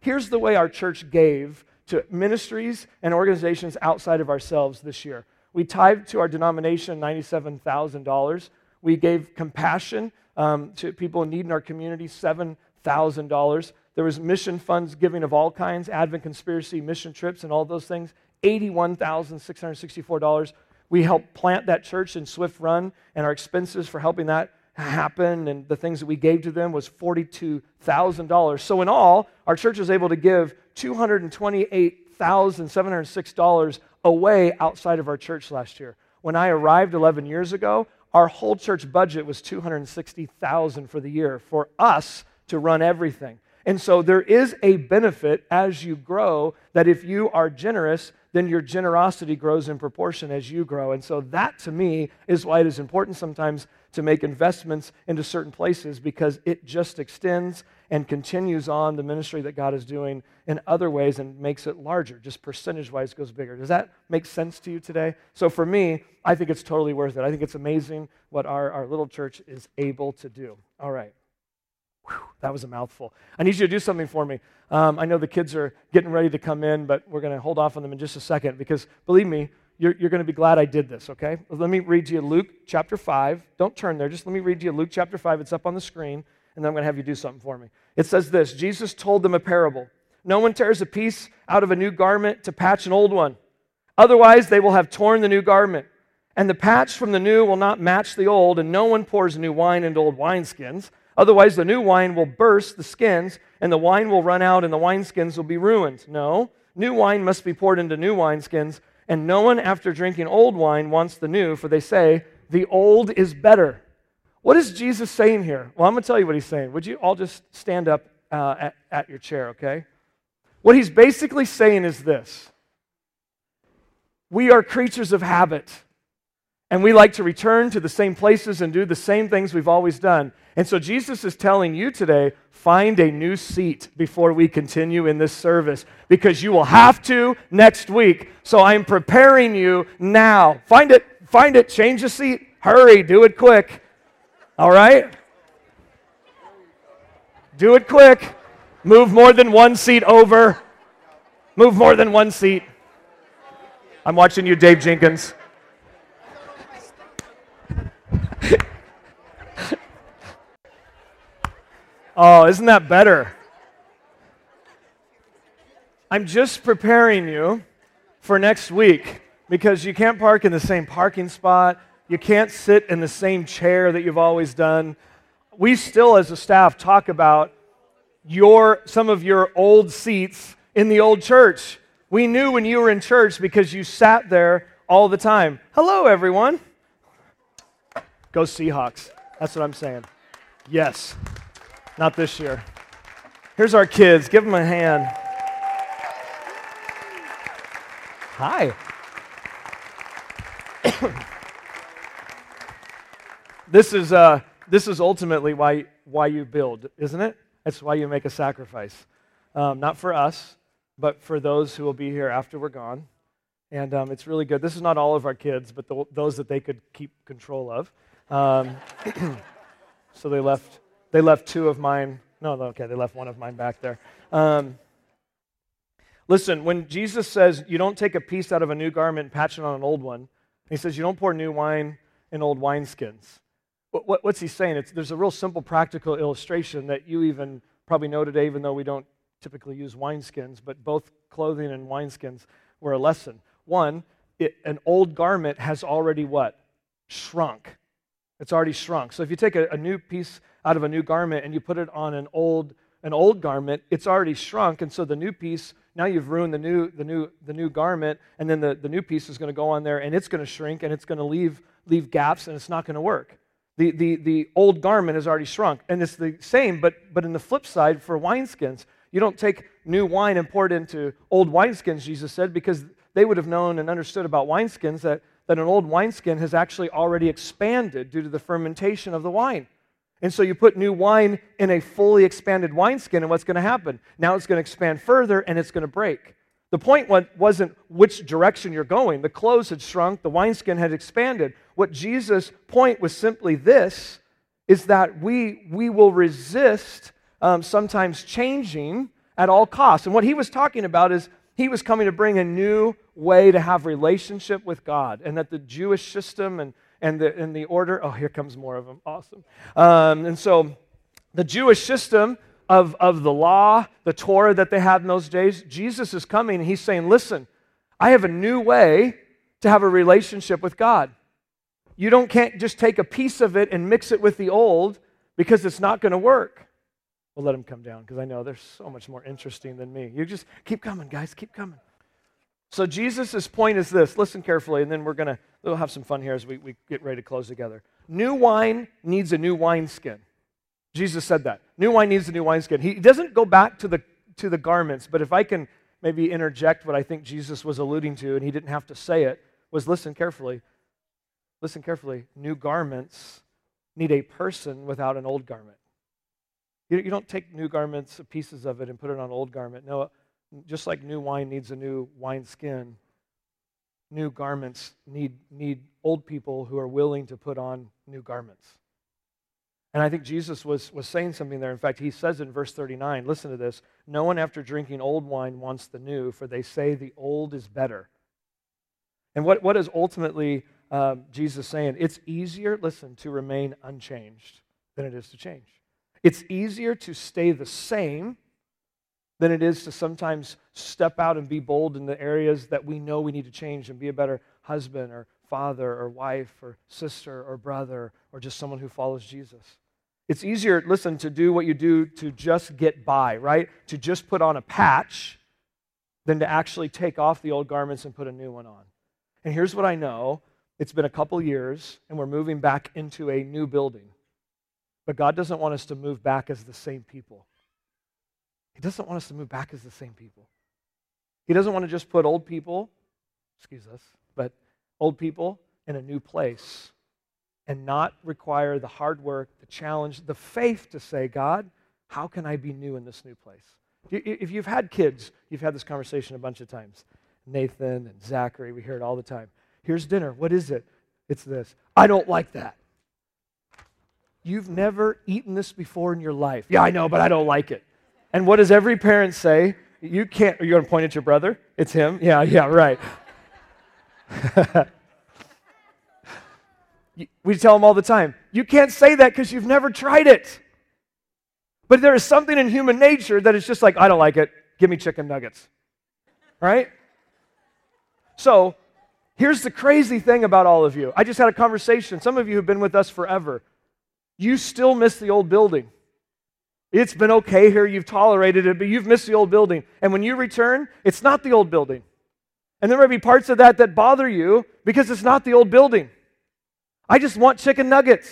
Here's the way our church gave to ministries and organizations outside of ourselves this year. We tithed to our denomination ninety-seven thousand dollars. We gave compassion um, to people in need in our community, seven thousand dollars. There was mission funds giving of all kinds, Advent Conspiracy, mission trips, and all those things, eighty-one thousand six hundred sixty-four dollars. We helped plant that church in Swift Run, and our expenses for helping that happen and the things that we gave to them was forty-two thousand dollars. So in all, our church was able to give two hundred twenty-eight thousand seven hundred six dollars away outside of our church last year. When I arrived eleven years ago, our whole church budget was two hundred sixty thousand dollars for the year for us to run everything. And so there is a benefit as you grow that if you are generous, then your generosity grows in proportion as you grow. And so that, to me, is why it is important sometimes to make investments into certain places, because it just extends and continues on the ministry that God is doing in other ways and makes it larger, just percentage-wise goes bigger. Does that make sense to you today? So for me, I think it's totally worth it. I think it's amazing what our, our little church is able to do. All right. Whew, that was a mouthful. I need you to do something for me. Um, I know the kids are getting ready to come in, but we're going to hold off on them in just a second because, believe me, you're, you're going to be glad I did this, okay? Let me read to you Luke chapter five. Don't turn there. Just let me read to you Luke chapter five. It's up on the screen, and then I'm going to have you do something for me. It says this: Jesus told them a parable. No one tears a piece out of a new garment to patch an old one. Otherwise, they will have torn the new garment. And the patch from the new will not match the old, and no one pours new wine into old wineskins. Otherwise, the new wine will burst the skins, and the wine will run out, and the wineskins will be ruined. No, new wine must be poured into new wineskins, and no one after drinking old wine wants the new, for they say, the old is better. What is Jesus saying here? Well, I'm going to tell you what he's saying. Would you all just stand up uh, at, at your chair, okay? What he's basically saying is this: we are creatures of habit, and we like to return to the same places and do the same things we've always done. And so Jesus is telling you today, find a new seat before we continue in this service, because you will have to next week. So I'm preparing you now. Find it, find it, change the seat, hurry, do it quick. All right? Do it quick. Move more than one seat over. Move more than one seat. I'm watching you, Dave Jenkins. Oh, isn't that better? I'm just preparing you for next week, because you can't park in the same parking spot. You can't sit in the same chair that you've always done. We still, as a staff, talk about your some of your old seats in the old church. We knew when you were in church because you sat there all the time. Hello, everyone. Go Seahawks. That's what I'm saying. Yes. Not this year. Here's our kids. Give them a hand. Hi. This is uh, this is ultimately why why you build, isn't it? That's why you make a sacrifice. Um, not for us, but for those who will be here after we're gone. And um, it's really good. This is not all of our kids, but the, those that they could keep control of. Um, so they left. They left two of mine. No, okay, they left one of mine back there. Um, listen, when Jesus says you don't take a piece out of a new garment and patch it on an old one, he says you don't pour new wine in old wineskins. What, what, what's he saying? It's, there's a real simple, practical illustration that you even probably know today, even though we don't typically use wineskins, but both clothing and wineskins were a lesson. One, it, an old garment has already what? Shrunk. It's already shrunk. So if you take a, a new piece out of a new garment and you put it on an old an old garment, it's already shrunk, and so the new piece, now you've ruined the new the new the new garment, and then the, the new piece is going to go on there and it's going to shrink and it's going to leave leave gaps and it's not going to work. The the the old garment is already shrunk. And it's the same, but but in the flip side for wineskins, you don't take new wine and pour it into old wineskins, Jesus said, because they would have known and understood about wineskins that that an old wineskin has actually already expanded due to the fermentation of the wine. And so you put new wine in a fully expanded wineskin, and what's going to happen? Now it's going to expand further, and it's going to break. The point wasn't which direction you're going. The clothes had shrunk, the wineskin had expanded. What Jesus' point was simply this, is that we, we will resist um, sometimes changing at all costs. And what he was talking about is he was coming to bring a new way to have relationship with God, and that the Jewish system and, and, the, and the order, oh, here comes more of them, awesome. Um, and so the Jewish system of, of the law, the Torah that they had in those days, Jesus is coming and he's saying, listen, I have a new way to have a relationship with God. You don't can't just take a piece of it and mix it with the old because it's not going to work. We'll let him come down because I know they're so much more interesting than me. You just keep coming, guys, keep coming. So Jesus' point is this. Listen carefully, and then we're going to we'll have some fun here as we, we get ready to close together. New wine needs a new wineskin. Jesus said that. New wine needs a new wineskin. He doesn't go back to the to the garments, but if I can maybe interject what I think Jesus was alluding to, and he didn't have to say it, was listen carefully. Listen carefully. New garments need a person without an old garment. You, you don't take new garments, pieces of it, and put it on an old garment. No, just like new wine needs a new wineskin, new garments need, need old people who are willing to put on new garments. And I think Jesus was, was saying something there. In fact, he says in verse thirty-nine, listen to this, no one after drinking old wine wants the new, for they say the old is better. And what, what is ultimately uh, Jesus saying? It's easier, listen, to remain unchanged than it is to change. It's easier to stay the same than it is to sometimes step out and be bold in the areas that we know we need to change and be a better husband or father or wife or sister or brother or just someone who follows Jesus. It's easier, listen, to do what you do to just get by, right? To just put on a patch than to actually take off the old garments and put a new one on. And here's what I know. It's been a couple years, and we're moving back into a new building. But God doesn't want us to move back as the same people. He doesn't want us to move back as the same people. He doesn't want to just put old people, excuse us, but old people in a new place and not require the hard work, the challenge, the faith to say, God, how can I be new in this new place? If you've had kids, you've had this conversation a bunch of times. Nathan and Zachary, we hear it all the time. Here's dinner. What is it? It's this. I don't like that. You've never eaten this before in your life. Yeah, I know, but I don't like it. And what does every parent say? You can't, are you going to point at your brother? It's him? Yeah, yeah, right. We tell them all the time, you can't say that because you've never tried it. But there is something in human nature that is just like, I don't like it. Give me chicken nuggets. Right? So, here's the crazy thing about all of you. I just had a conversation. Some of you have been with us forever. You still miss the old building. It's been okay here. You've tolerated it, but you've missed the old building. And when you return, it's not the old building. And there may be parts of that that bother you because it's not the old building. I just want chicken nuggets.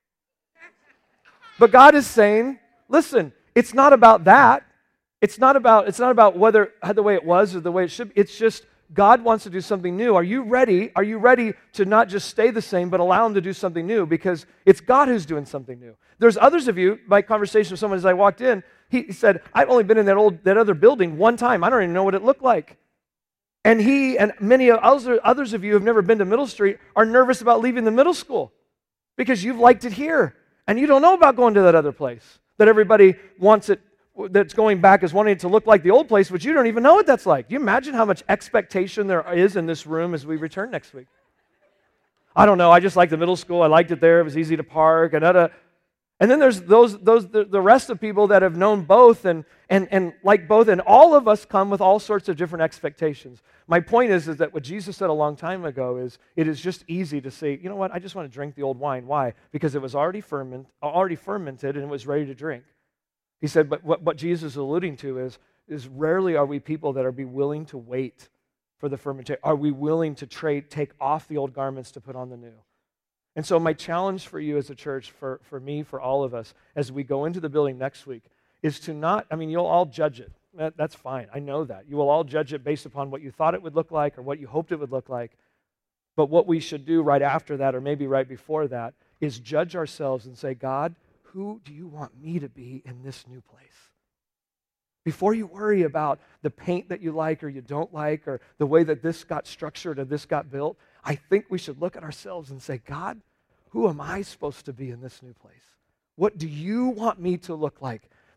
But God is saying, listen, it's not about that. It's not about, it's not about whether the way it was or the way it should be. It's just God wants to do something new. Are you ready? Are you ready to not just stay the same, but allow him to do something new? Because it's God who's doing something new. There's others of you, my conversation with someone as I walked in, he, he said, I've only been in that old, that other building one time. I don't even know what it looked like. And he and many other, others of you who have never been to Middle Street are nervous about leaving the middle school because you've liked it here. And you don't know about going to that other place that everybody wants it, that's going back is wanting it to look like the old place, but you don't even know what that's like. Do you imagine how much expectation there is in this room as we return next week? I don't know. I just liked the middle school. I liked it there. It was easy to park. And, uh, and then there's those, those the, the rest of people that have known both and, and, and like both. And all of us come with all sorts of different expectations. My point is, is that what Jesus said a long time ago is it is just easy to say, you know what, I just want to drink the old wine. Why? Because it was already, ferment, already fermented and it was ready to drink. He said, but what, what Jesus is alluding to is, is rarely are we people that are be willing to wait for the fermentation. Are we willing to trade, take off the old garments to put on the new? And so my challenge for you as a church, for, for me, for all of us, as we go into the building next week, is to not, I mean, you'll all judge it. That, that's fine. I know that. You will all judge it based upon what you thought it would look like or what you hoped it would look like. But what we should do right after that, or maybe right before that, is judge ourselves and say, God, who do you want me to be in this new place? Before you worry about the paint that you like or you don't like or the way that this got structured or this got built, I think we should look at ourselves and say, God, who am I supposed to be in this new place? What do you want me to look like?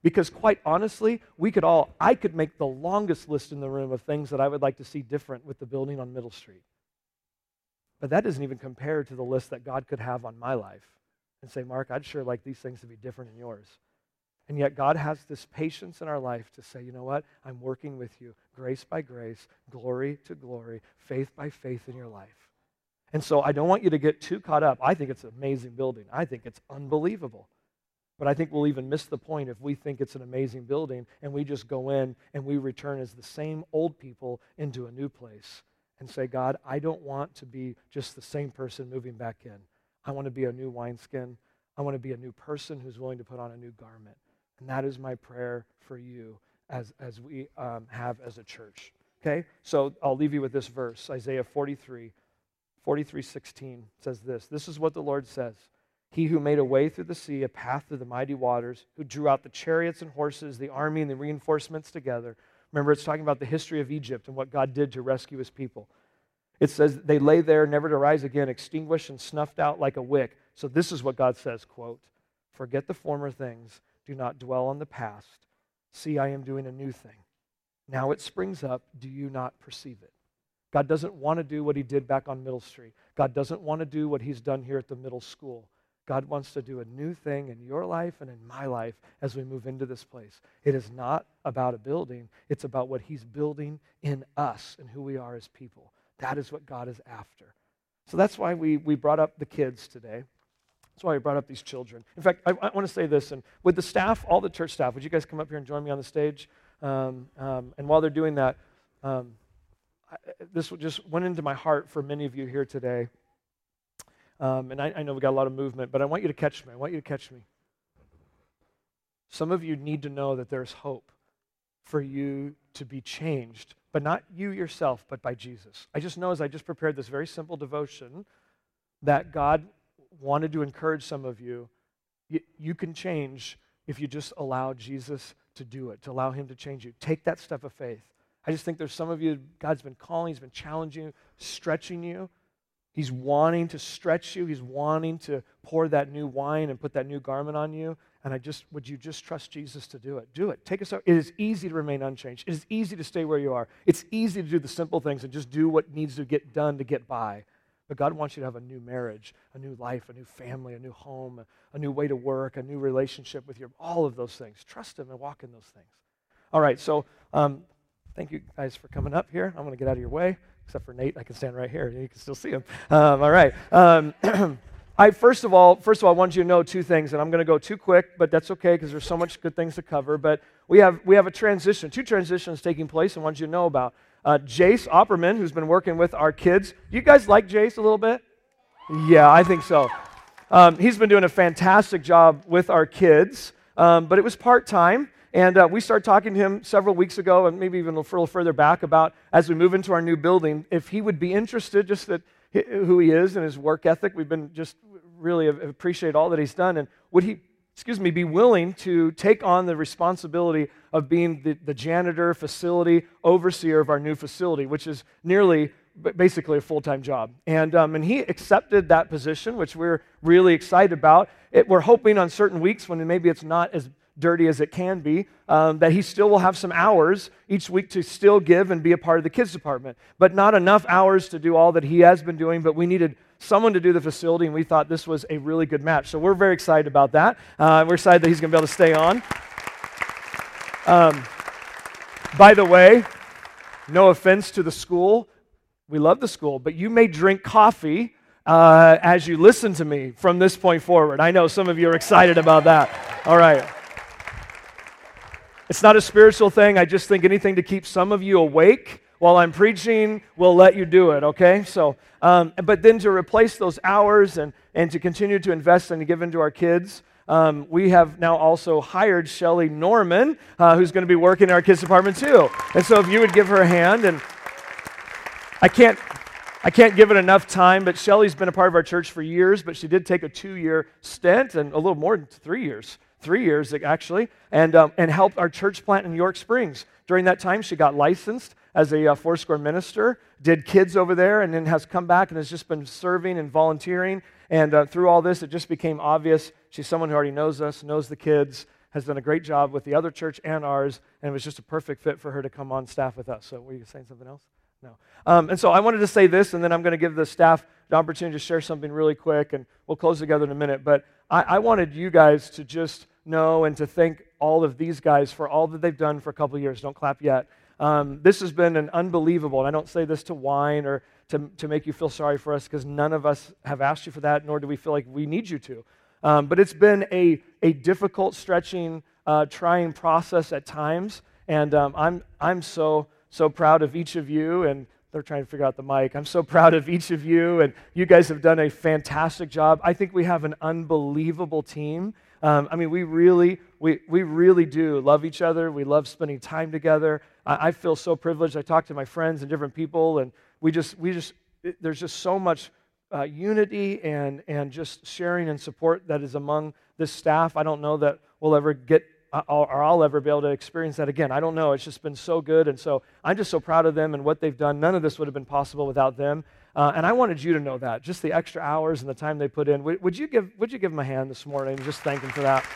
Because quite honestly, we could all, I could make the longest list in the room of things that I would like to see different with the building on Middle Street. But that doesn't even compare to the list that God could have on my life and say, Mark, I'd sure like these things to be different in yours. And yet God has this patience in our life to say, you know what, I'm working with you, grace by grace, glory to glory, faith by faith in your life. And so I don't want you to get too caught up. I think it's an amazing building. I think it's unbelievable. But I think we'll even miss the point if we think it's an amazing building and we just go in and we return as the same old people into a new place and say, God, I don't want to be just the same person moving back in. I want to be a new wineskin. I want to be a new person who's willing to put on a new garment. And that is my prayer for you as, as we um, have as a church. Okay? So I'll leave you with this verse, Isaiah forty-three, forty-three sixteen says this. This is what the Lord says. He who made a way through the sea, a path through the mighty waters, who drew out the chariots and horses, the army and the reinforcements together. Remember, it's talking about the history of Egypt and what God did to rescue his people. It says, they lay there, never to rise again, extinguished and snuffed out like a wick. So this is what God says, quote, forget the former things, do not dwell on the past. See, I am doing a new thing. Now it springs up, do you not perceive it? God doesn't want to do what he did back on Middle Street. God doesn't want to do what he's done here at the middle school. God wants to do a new thing in your life and in my life as we move into this place. It is not about a building. It's about what he's building in us and who we are as people. That is what God is after. So that's why we, we brought up the kids today. That's why we brought up these children. In fact, I, I want to say this. And with the staff, all the church staff, would you guys come up here and join me on the stage? Um, um, and while they're doing that, um, I, this just went into my heart for many of you here today. Um, and I, I know we got a lot of movement, but I want you to catch me. I want you to catch me. Some of you need to know that there's hope for you to be changed, but not you yourself, but by Jesus. I just know as I just prepared this very simple devotion that God wanted to encourage some of you. You, you can change if you just allow Jesus to do it, to allow him to change you. Take that step of faith. I just think there's some of you, God's been calling, he's been challenging you, stretching you. He's wanting to stretch you. He's wanting to pour that new wine and put that new garment on you. And I just, would you just trust Jesus to do it? Do it. Take us out. It is easy to remain unchanged. It is easy to stay where you are. It's easy to do the simple things and just do what needs to get done to get by. But God wants you to have a new marriage, a new life, a new family, a new home, a new way to work, a new relationship with your, all of those things. Trust him and walk in those things. All right, so um, thank you guys for coming up here. I'm going to get out of your way. Except for Nate, I can stand right here. You can still see him. Um, all right. Um, I first of all, first of all, I want you to know two things, and I'm going to go too quick, but that's okay because there's so much good things to cover. But we have we have a transition, two transitions taking place, and I want you to know about. Uh, Jace Opperman, who's been working with our kids. Do you guys like Jace a little bit? Yeah, I think so. Um, he's been doing a fantastic job with our kids, um, but it was part time. And uh, we started talking to him several weeks ago, and maybe even a little further back, about as we move into our new building, if he would be interested, just that who he is and his work ethic. We've been just really appreciate all that he's done, and would he, excuse me, be willing to take on the responsibility of being the, the janitor, facility overseer of our new facility, which is nearly basically a full-time job. And um, and he accepted that position, which we're really excited about. It, we're hoping on certain weeks when maybe it's not as dirty as it can be, um, that he still will have some hours each week to still give and be a part of the kids department, but not enough hours to do all that he has been doing, but we needed someone to do the facility, and we thought this was a really good match. So we're very excited about that. Uh, we're excited that he's going to be able to stay on. Um, by the way, no offense to the school. We love the school, but you may drink coffee uh, as you listen to me from this point forward. I know some of you are excited about that. All right. It's not a spiritual thing. I just think anything to keep some of you awake while I'm preaching will let you do it, okay? So, um, but then to replace those hours and, and to continue to invest and to give into our kids, um, we have now also hired Shelly Norman, uh, who's going to be working in our kids department too. And so if you would give her a hand, and I can't I can't give it enough time, but Shelly's been a part of our church for years, but she did take a two-year stint, and a little more than three years. Three years, actually, and um, and helped our church plant in York Springs. During that time, she got licensed as a uh, Foursquare minister, did kids over there, and then has come back and has just been serving and volunteering. And uh, through all this, it just became obvious she's someone who already knows us, knows the kids, has done a great job with the other church and ours, and it was just a perfect fit for her to come on staff with us. So were you saying something else? No. Um, and so I wanted to say this, and then I'm going to give the staff the opportunity to share something really quick, and we'll close together in a minute. But I, I wanted you guys to just know and to thank all of these guys for all that they've done for a couple of years. Don't clap yet. Um, this has been an unbelievable, and I don't say this to whine or to, to make you feel sorry for us, because none of us have asked you for that, nor do we feel like we need you to. Um, but it's been a, a difficult, stretching, uh, trying process at times, and um, I'm, I'm so... So proud of each of you, and they're trying to figure out the mic. I'm so proud of each of you, and you guys have done a fantastic job. I think we have an unbelievable team. Um, I mean, we really, we we really do love each other. We love spending time together. I, I feel so privileged. I talk to my friends and different people, and we just, we just, it, there's just so much uh, unity and and just sharing and support that is among this staff. I don't know that we'll ever get. I'll, or I'll ever be able to experience that again. I don't know. It's just been so good, and so I'm just so proud of them and what they've done. None of this would have been possible without them, uh, and I wanted you to know that. Just the extra hours and the time they put in. Would, would you give Would you give them a hand this morning and just thank them for that?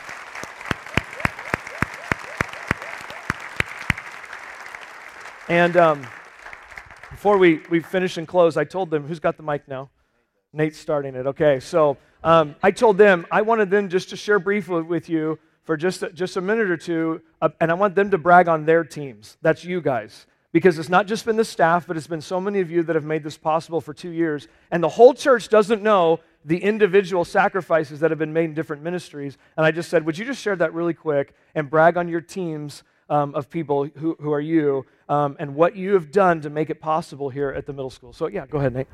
And um, before we, we finish and close, I told them, who's got the mic now? Nate's starting it. Okay, so um, I told them I wanted them just to share briefly with you for just a, just a minute or two, uh, and I want them to brag on their teams. That's you guys. Because it's not just been the staff, but it's been so many of you that have made this possible for two years. And the whole church doesn't know the individual sacrifices that have been made in different ministries. And I just said, would you just share that really quick and brag on your teams um, of people who, who are you um, and what you have done to make it possible here at the middle school. So yeah, go ahead, Nate.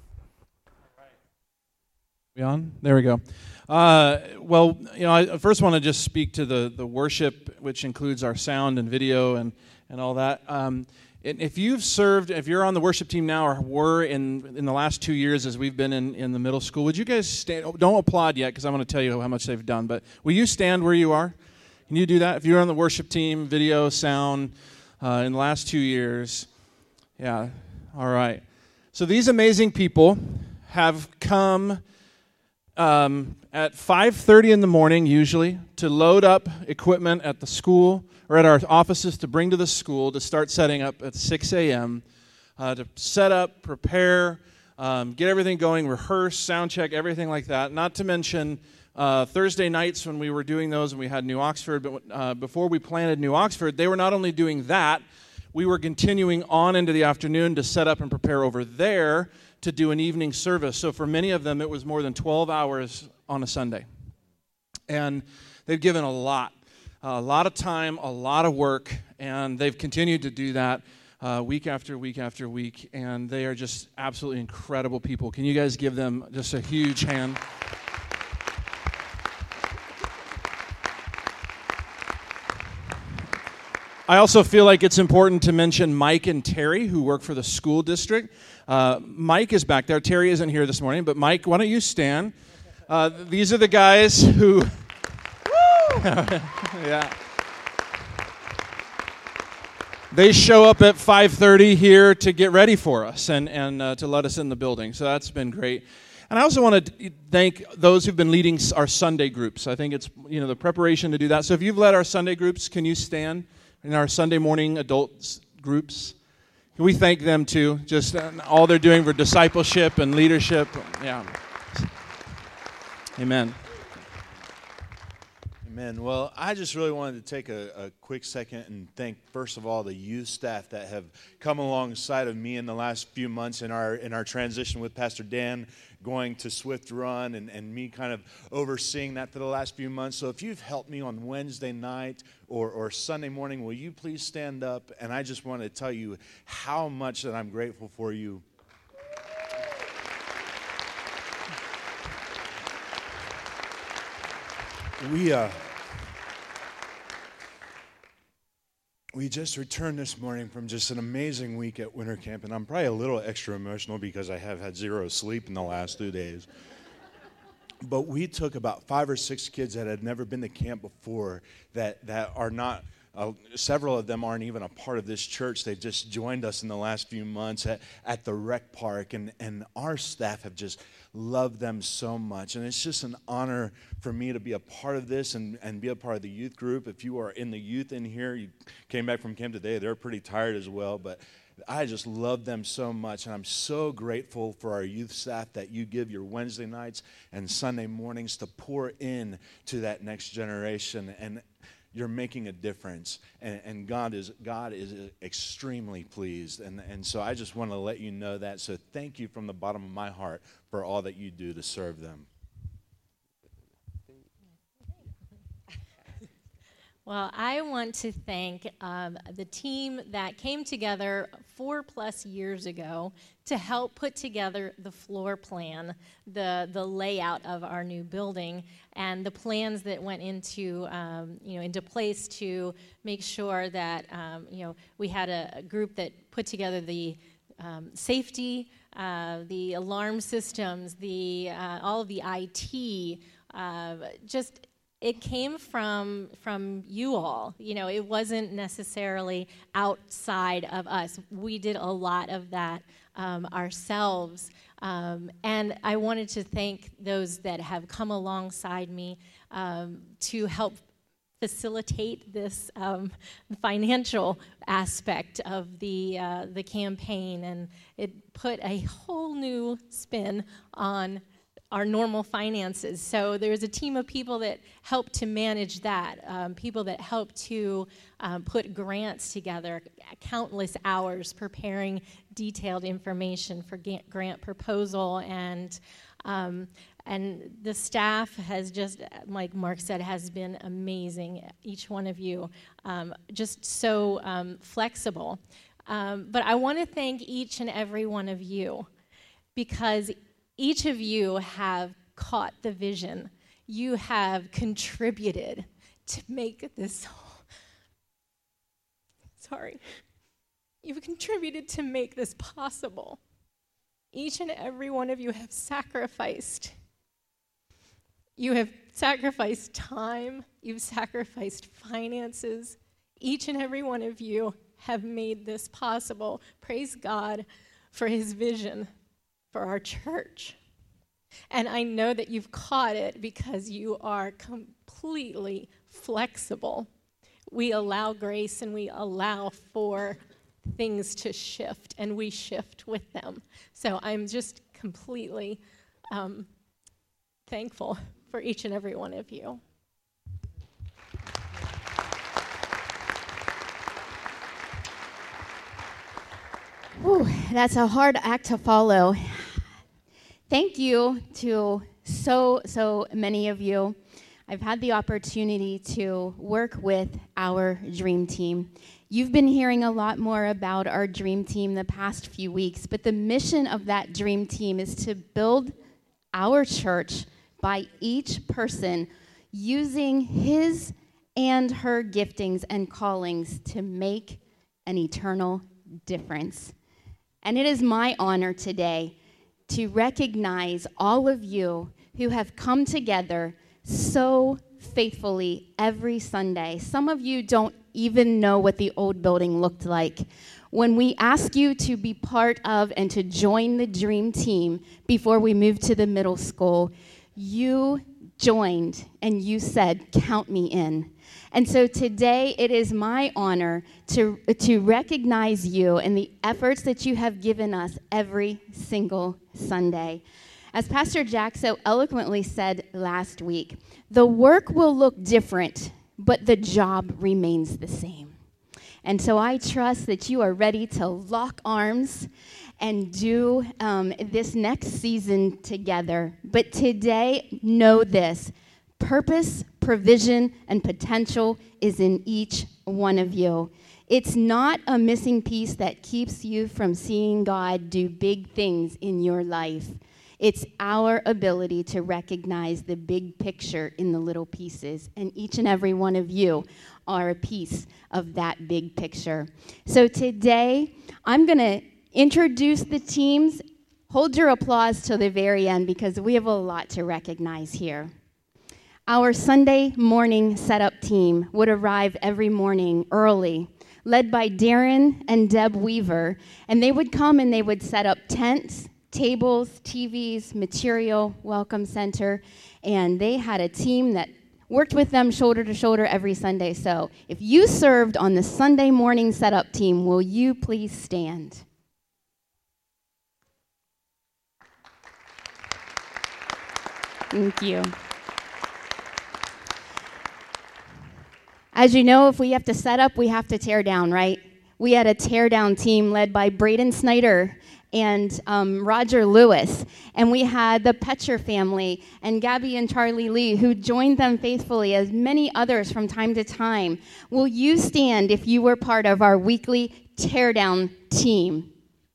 We on? There we go. Uh, well, you know, I first want to just speak to the, the worship, which includes our sound and video and, and all that. Um, and if you've served, if you're on the worship team now or were in in the last two years as we've been in, in the middle school, would you guys stand? Don't applaud yet because I'm going to tell you how much they've done, but will you stand where you are? Can you do that? If you're on the worship team, video, sound, uh, in the last two years. Yeah, all right. So these amazing people have come Um, at five thirty in the morning, usually, to load up equipment at the school or at our offices to bring to the school to start setting up at six a.m., uh, to set up, prepare, um, get everything going, rehearse, sound check, everything like that. Not to mention uh, Thursday nights when we were doing those and we had New Oxford, but uh, before we planted New Oxford, they were not only doing that, we were continuing on into the afternoon to set up and prepare over there to do an evening service. So for many of them, it was more than twelve hours on a Sunday. And they've given a lot, a lot of time, a lot of work, and they've continued to do that uh, week after week after week, and they are just absolutely incredible people. Can you guys give them just a huge hand? I also feel like it's important to mention Mike and Terry, who work for the school district. Uh, Mike is back there. Terry isn't here this morning, but Mike, why don't you stand? Uh, these are the guys who... yeah. They show up at five thirty here to get ready for us and, and uh, to let us in the building. So that's been great. And I also want to thank those who've been leading our Sunday groups. I think it's, you know, the preparation to do that. So if you've led our Sunday groups, can you stand? In our Sunday morning adults groups, can we thank them too? Just uh, all they're doing for discipleship and leadership. Yeah. Amen. Amen. Well, I just really wanted to take a, a quick second and thank, first of all, the youth staff that have come alongside of me in the last few months in our in our transition with Pastor Dan going to Swift Run and, and me kind of overseeing that for the last few months. So if you've helped me on Wednesday night or, or Sunday morning, will you please stand up? And I just want to tell you how much that I'm grateful for you. We uh, we just returned this morning from just an amazing week at winter camp, and I'm probably a little extra emotional because I have had zero sleep in the last two days. But we took about five or six kids that had never been to camp before that, that are not Uh, several of them aren't even a part of this church. They've just joined us in the last few months at, at the rec park, and, and our staff have just loved them so much. And it's just an honor for me to be a part of this and, and be a part of the youth group. If you are in the youth in here, you came back from camp today, they're pretty tired as well, but I just love them so much, and I'm so grateful for our youth staff that you give your Wednesday nights and Sunday mornings to pour in to that next generation. And you're making a difference, and, and God is God is extremely pleased, and, and so I just want to let you know that. So thank you from the bottom of my heart for all that you do to serve them. Well, I want to thank um, the team that came together four plus years ago to help put together the floor plan, the the layout of our new building, and the plans that went into um, you know into place to make sure that um, you know we had a, a group that put together the um, safety, uh, the alarm systems, the uh, all of the I T, uh, just. It came from from you all. You know, it wasn't necessarily outside of us. We did a lot of that um, ourselves. Um, and I wanted to thank those that have come alongside me um, to help facilitate this um, financial aspect of the uh, the campaign. And it put a whole new spin on our normal finances. So there's a team of people that help to manage that, um, people that help to um, put grants together, countless hours preparing detailed information for grant proposal, and um, and the staff has just, like Mark said, has been amazing. Each one of you, um, just so um, flexible. Um, but I want to thank each and every one of you, because each of you have caught the vision. You have contributed to make this, sorry, you've contributed to make this possible. Each and every one of you have sacrificed. You have sacrificed time. You've sacrificed finances. Each and every one of you have made this possible. Praise God for his vision for our church. And I know that you've caught it because you are completely flexible. We allow grace and we allow for things to shift, and we shift with them. So I'm just completely um, thankful for each and every one of you. Whew, that's a hard act to follow. Thank you to so, so many of you. I've had the opportunity to work with our dream team. You've been hearing a lot more about our dream team the past few weeks, but the mission of that dream team is to build our church by each person using his and her giftings and callings to make an eternal difference. And it is my honor today to recognize all of you who have come together so faithfully every Sunday. Some of you don't even know what the old building looked like. When we asked you to be part of and to join the dream team before we moved to the middle school, you joined and you said, "Count me in." And so today it is my honor to, to recognize you and the efforts that you have given us every single Sunday. As Pastor Jack so eloquently said last week, the work will look different, but the job remains the same. And so I trust that you are ready to lock arms and do um, this next season together. But today, know this: purpose, provision, and potential is in each one of you. It's not a missing piece that keeps you from seeing God do big things in your life. It's our ability to recognize the big picture in the little pieces, and each and every one of you are a piece of that big picture. So today, I'm going to introduce the teams. Hold your applause till the very end because we have a lot to recognize here. Our Sunday morning setup team would arrive every morning early, led by Darren and Deb Weaver, and they would come and they would set up tents, tables, T Vs, material, welcome center, and they had a team that worked with them shoulder to shoulder every Sunday. So if you served on the Sunday morning setup team, will you please stand? Thank you. As you know, if we have to set up, we have to tear down, right? We had a tear down team led by Braden Snyder and um, Roger Lewis. And we had the Petcher family and Gabby and Charlie Lee, who joined them faithfully, as many others from time to time. Will you stand if you were part of our weekly tear down team?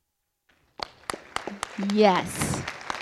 Yes.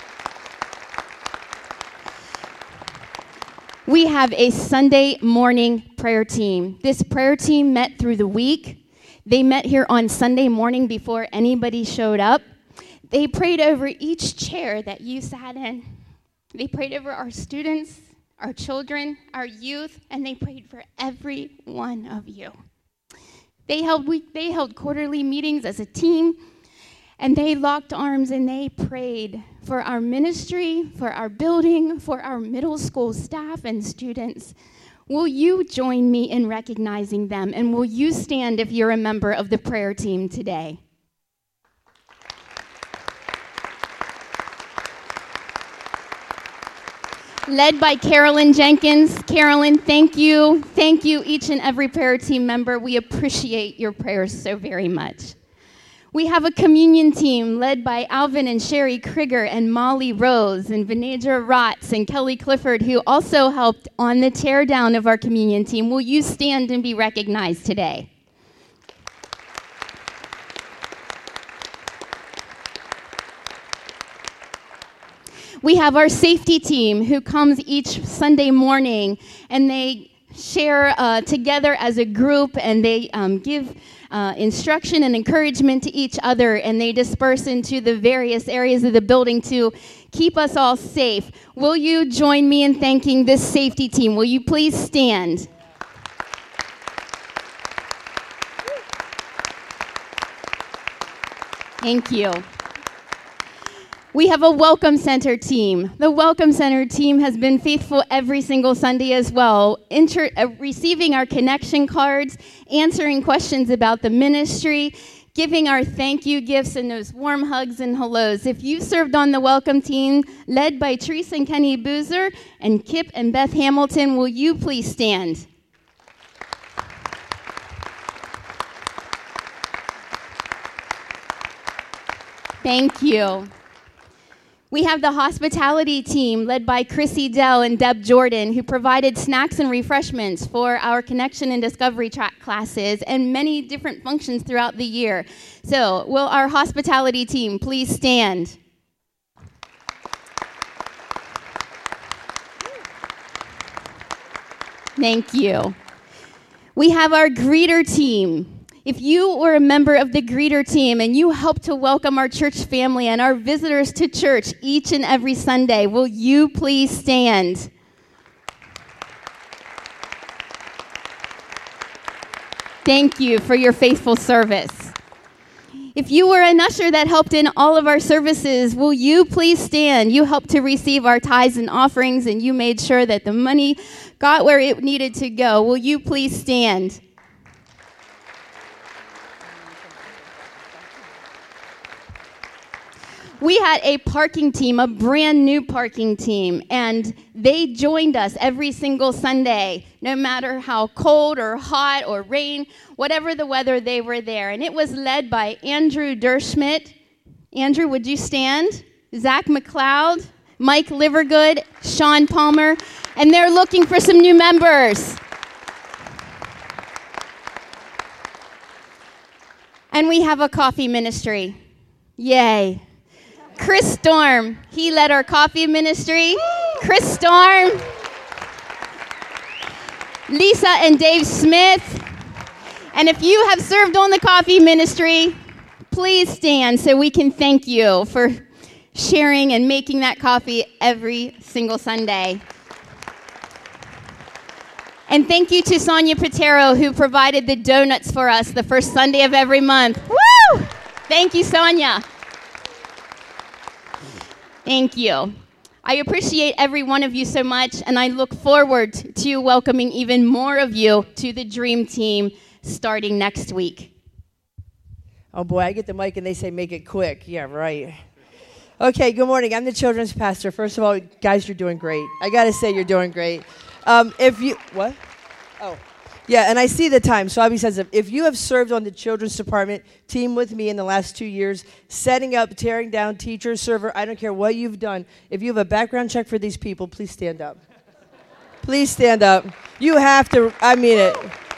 We have a Sunday morning prayer team. This prayer team met through the week. They met here on Sunday morning before anybody showed up. They prayed over each chair that you sat in. They prayed over our students, our children, our youth, and they prayed for every one of you. They held week, they held quarterly meetings as a team, and they locked arms and they prayed for our ministry, for our building, for our middle school staff and students. Will you join me in recognizing them, and will you stand if you're a member of the prayer team today? Led by Carolyn Jenkins. Carolyn, thank you. Thank you, each and every prayer team member. We appreciate your prayers so very much. We have a communion team led by Alvin and Sherry Krieger and Molly Rose and Vanedra Rotz and Kelly Clifford, who also helped on the teardown of our communion team. Will you stand and be recognized today? We have our safety team who comes each Sunday morning, and they share uh, together as a group, and they um, give uh, instruction and encouragement to each other, and they disperse into the various areas of the building to keep us all safe. Will you join me in thanking this safety team? Will you please stand? Thank you. We have a Welcome Center team. The Welcome Center team has been faithful every single Sunday as well, inter- uh, receiving our connection cards, answering questions about the ministry, giving our thank you gifts and those warm hugs and hellos. If you served on the Welcome team, led by Teresa and Kenny Boozer and Kip and Beth Hamilton, will you please stand? Thank you. We have the hospitality team led by Chrissy Dell and Deb Jordan, who provided snacks and refreshments for our Connection and Discovery Track classes and many different functions throughout the year. So, will our hospitality team please stand? Thank you. We have our greeter team. If you were a member of the greeter team and you helped to welcome our church family and our visitors to church each and every Sunday, will you please stand? Thank you for your faithful service. If you were an usher that helped in all of our services, will you please stand? You helped to receive our tithes and offerings, and you made sure that the money got where it needed to go. Will you please stand? We had a parking team, a brand new parking team, and they joined us every single Sunday, no matter how cold or hot or rain, whatever the weather, they were there. And it was led by Andrew Derschmidt. Andrew, would you stand? Zach McLeod, Mike Livergood, Sean Palmer, and they're looking for some new members. And we have a coffee ministry. Yay. Chris Storm, he led our coffee ministry. Chris Storm, Lisa and Dave Smith. And if you have served on the coffee ministry, please stand so we can thank you for sharing and making that coffee every single Sunday. And thank you to Sonia Patero, who provided the donuts for us the first Sunday of every month. Woo! Thank you, Sonia. Thank you. I appreciate every one of you so much, and I look forward to welcoming even more of you to the Dream Team starting next week. Oh, boy, I get the mic and they say make it quick. Yeah, right. Okay, good morning. I'm the children's pastor. First of all, guys, you're doing great. I got to say you're doing great. Um, if you, what? Oh, yeah, and I see the time. So Abby says, if you have served on the children's department team with me in the last two years, setting up, tearing down, teacher, server, I don't care what you've done. If you have a background check for these people, please stand up. Please stand up. You have to, I mean it.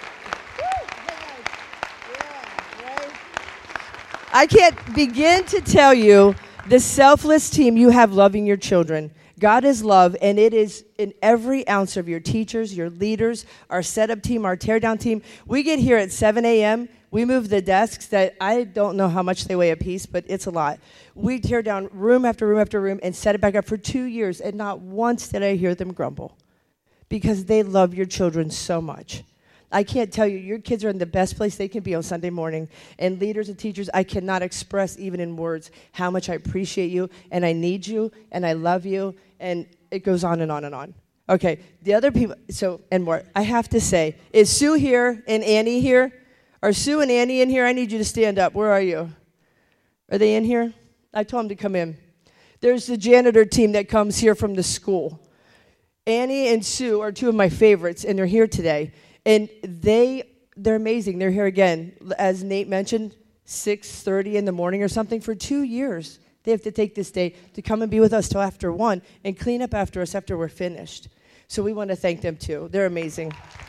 I can't begin to tell you the selfless team you have loving your children. God is love, and it is in every ounce of your teachers, your leaders, our setup team, our teardown team. We get here at seven a.m. We move the desks that I don't know how much they weigh a piece, but it's a lot. We tear down room after room after room and set it back up for two years, and not once did I hear them grumble because they love your children so much. I can't tell you, your kids are in the best place they can be on Sunday morning. And leaders and teachers, I cannot express even in words how much I appreciate you, and I need you, and I love you, and it goes on and on and on. Okay, the other people, so, and more. I have to say, is Sue here and Annie here? Are Sue and Annie in here? I need you to stand up. Where are you? Are they in here? I told them to come in. There's the janitor team that comes here from the school. Annie and Sue are two of my favorites, and they're here today. And they, they're amazing. They're here again. As Nate mentioned, six thirty in the morning or something. For two years, they have to take this day to come and be with us till after one and clean up after us after we're finished. So we want to thank them, too. They're amazing.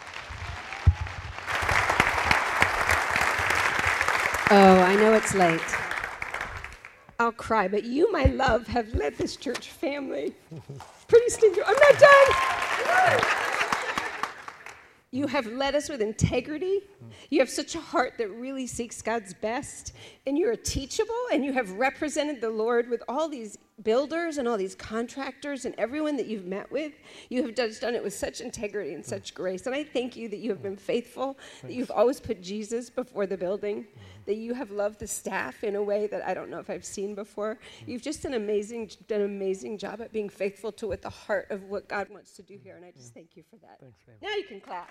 Oh, I know it's late. I'll cry, but you, my love, have led this church family. Pretty stinky. I'm not done. You have led us with integrity. You have such a heart that really seeks God's best. And you are teachable, and you have represented the Lord with all these builders and all these contractors and everyone that you've met with. You have just done it with such integrity and such grace. And I thank you that you have been faithful, that you've always put Jesus before the building, that you have loved the staff in a way that I don't know if I've seen before. You've just done an amazing, done an amazing job at being faithful to what the heart of what God wants to do here. And I just thank you for that. Thanks, ma'am. Now you can clap.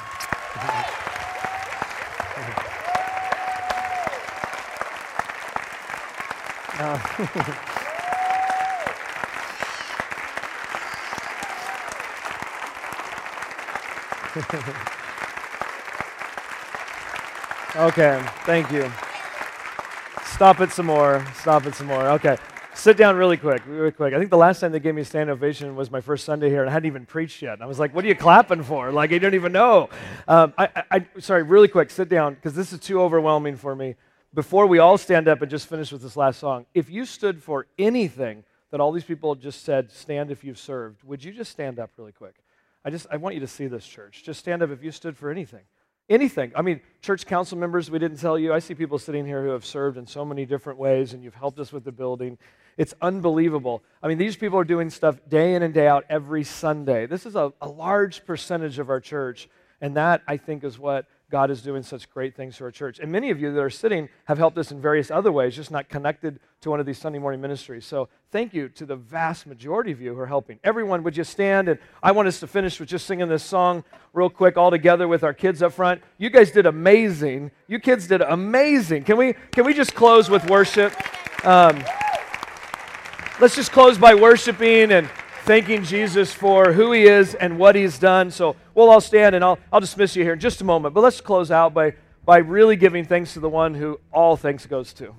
Okay, thank you. Stop it some more. Stop it some more. Okay, sit down really quick, really quick. I think the last time they gave me a standing ovation was my first Sunday here, and I hadn't even preached yet. And I was like, "What are you clapping for?" Like, I don't even know. Um, I, I, I, sorry, really quick, sit down, because this is too overwhelming for me. Before we all stand up and just finish with this last song, if you stood for anything that all these people just said, stand if you've served, would you just stand up really quick? I just, I want you to see this, church. Just stand up if you stood for anything. Anything. I mean, church council members, we didn't tell you. I see people sitting here who have served in so many different ways, and you've helped us with the building. It's unbelievable. I mean, these people are doing stuff day in and day out every Sunday. This is a, a large percentage of our church, and that, I think, is what God is doing such great things to our church. And many of you that are sitting have helped us in various other ways, just not connected to one of these Sunday morning ministries. So thank you to the vast majority of you who are helping. Everyone, would you stand? And I want us to finish with just singing this song real quick all together with our kids up front. You guys did amazing. You kids did amazing. Can we, can we just close with worship? Um, let's just close by worshiping and thanking Jesus for who he is and what he's done. So we'll all stand, and I'll, I'll dismiss you here in just a moment. But let's close out by, by really giving thanks to the one who all thanks goes to.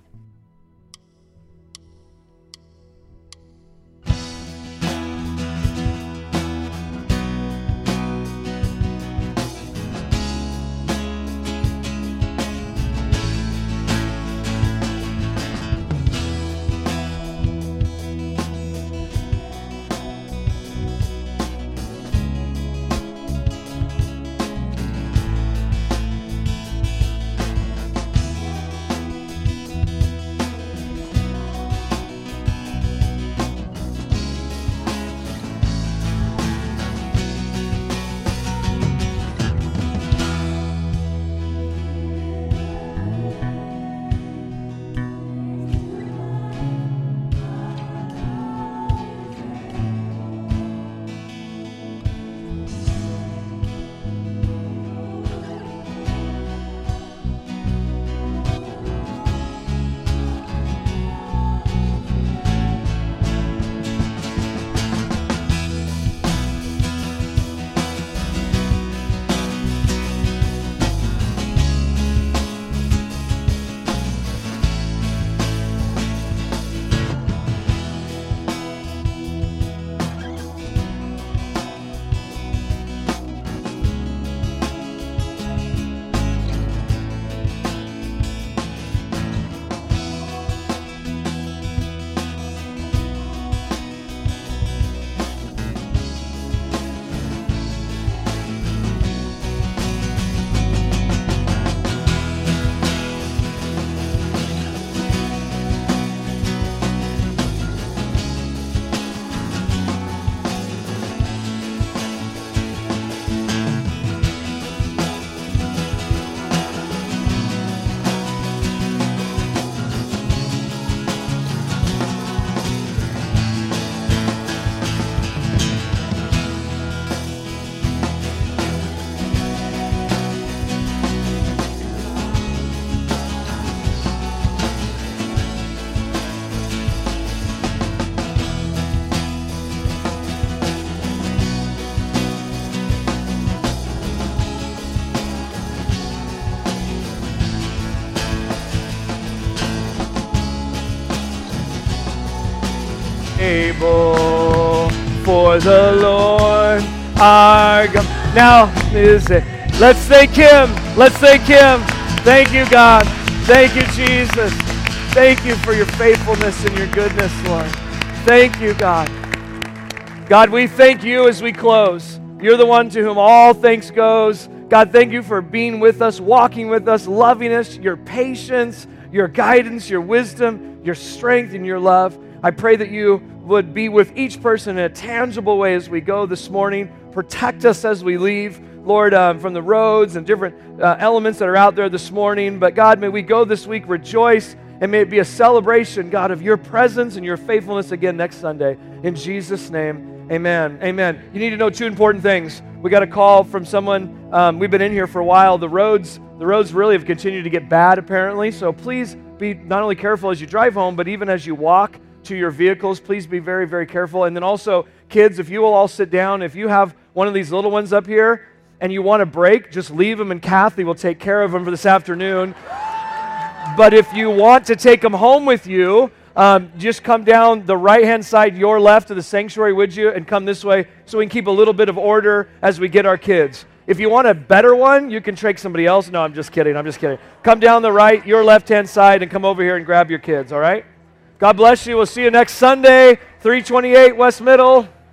able, for the Lord our God. Now, music. Let's thank Him. Let's thank Him. Thank you, God. Thank you, Jesus. Thank you for your faithfulness and your goodness, Lord. Thank you, God. God, we thank you as we close. You're the one to whom all thanks goes. God, thank you for being with us, walking with us, loving us, your patience, your guidance, your wisdom, your strength, and your love. I pray that you would be with each person in a tangible way as we go this morning. Protect us as we leave, Lord, um, from the roads and different uh, elements that are out there this morning. But God, may we go this week, rejoice, and may it be a celebration, God, of your presence and your faithfulness again next Sunday. In Jesus' name, amen. Amen. You need to know two important things. We got a call from someone. Um, we've been in here for a while. The roads, the roads really have continued to get bad, apparently. So please be not only careful as you drive home, but even as you walk to your vehicles, please be very, very careful. And then also, kids, if you will all sit down, if you have one of these little ones up here and you want a break, just leave them and Kathy will take care of them for this afternoon. But if you want to take them home with you, um, just come down the right-hand side, your left of the sanctuary, would you, and come this way so we can keep a little bit of order as we get our kids. If you want a better one, you can take somebody else. No, I'm just kidding. I'm just kidding. Come down the right, your left-hand side, and come over here and grab your kids, all right? God bless you. We'll see you next Sunday, three twenty-eight West Middle.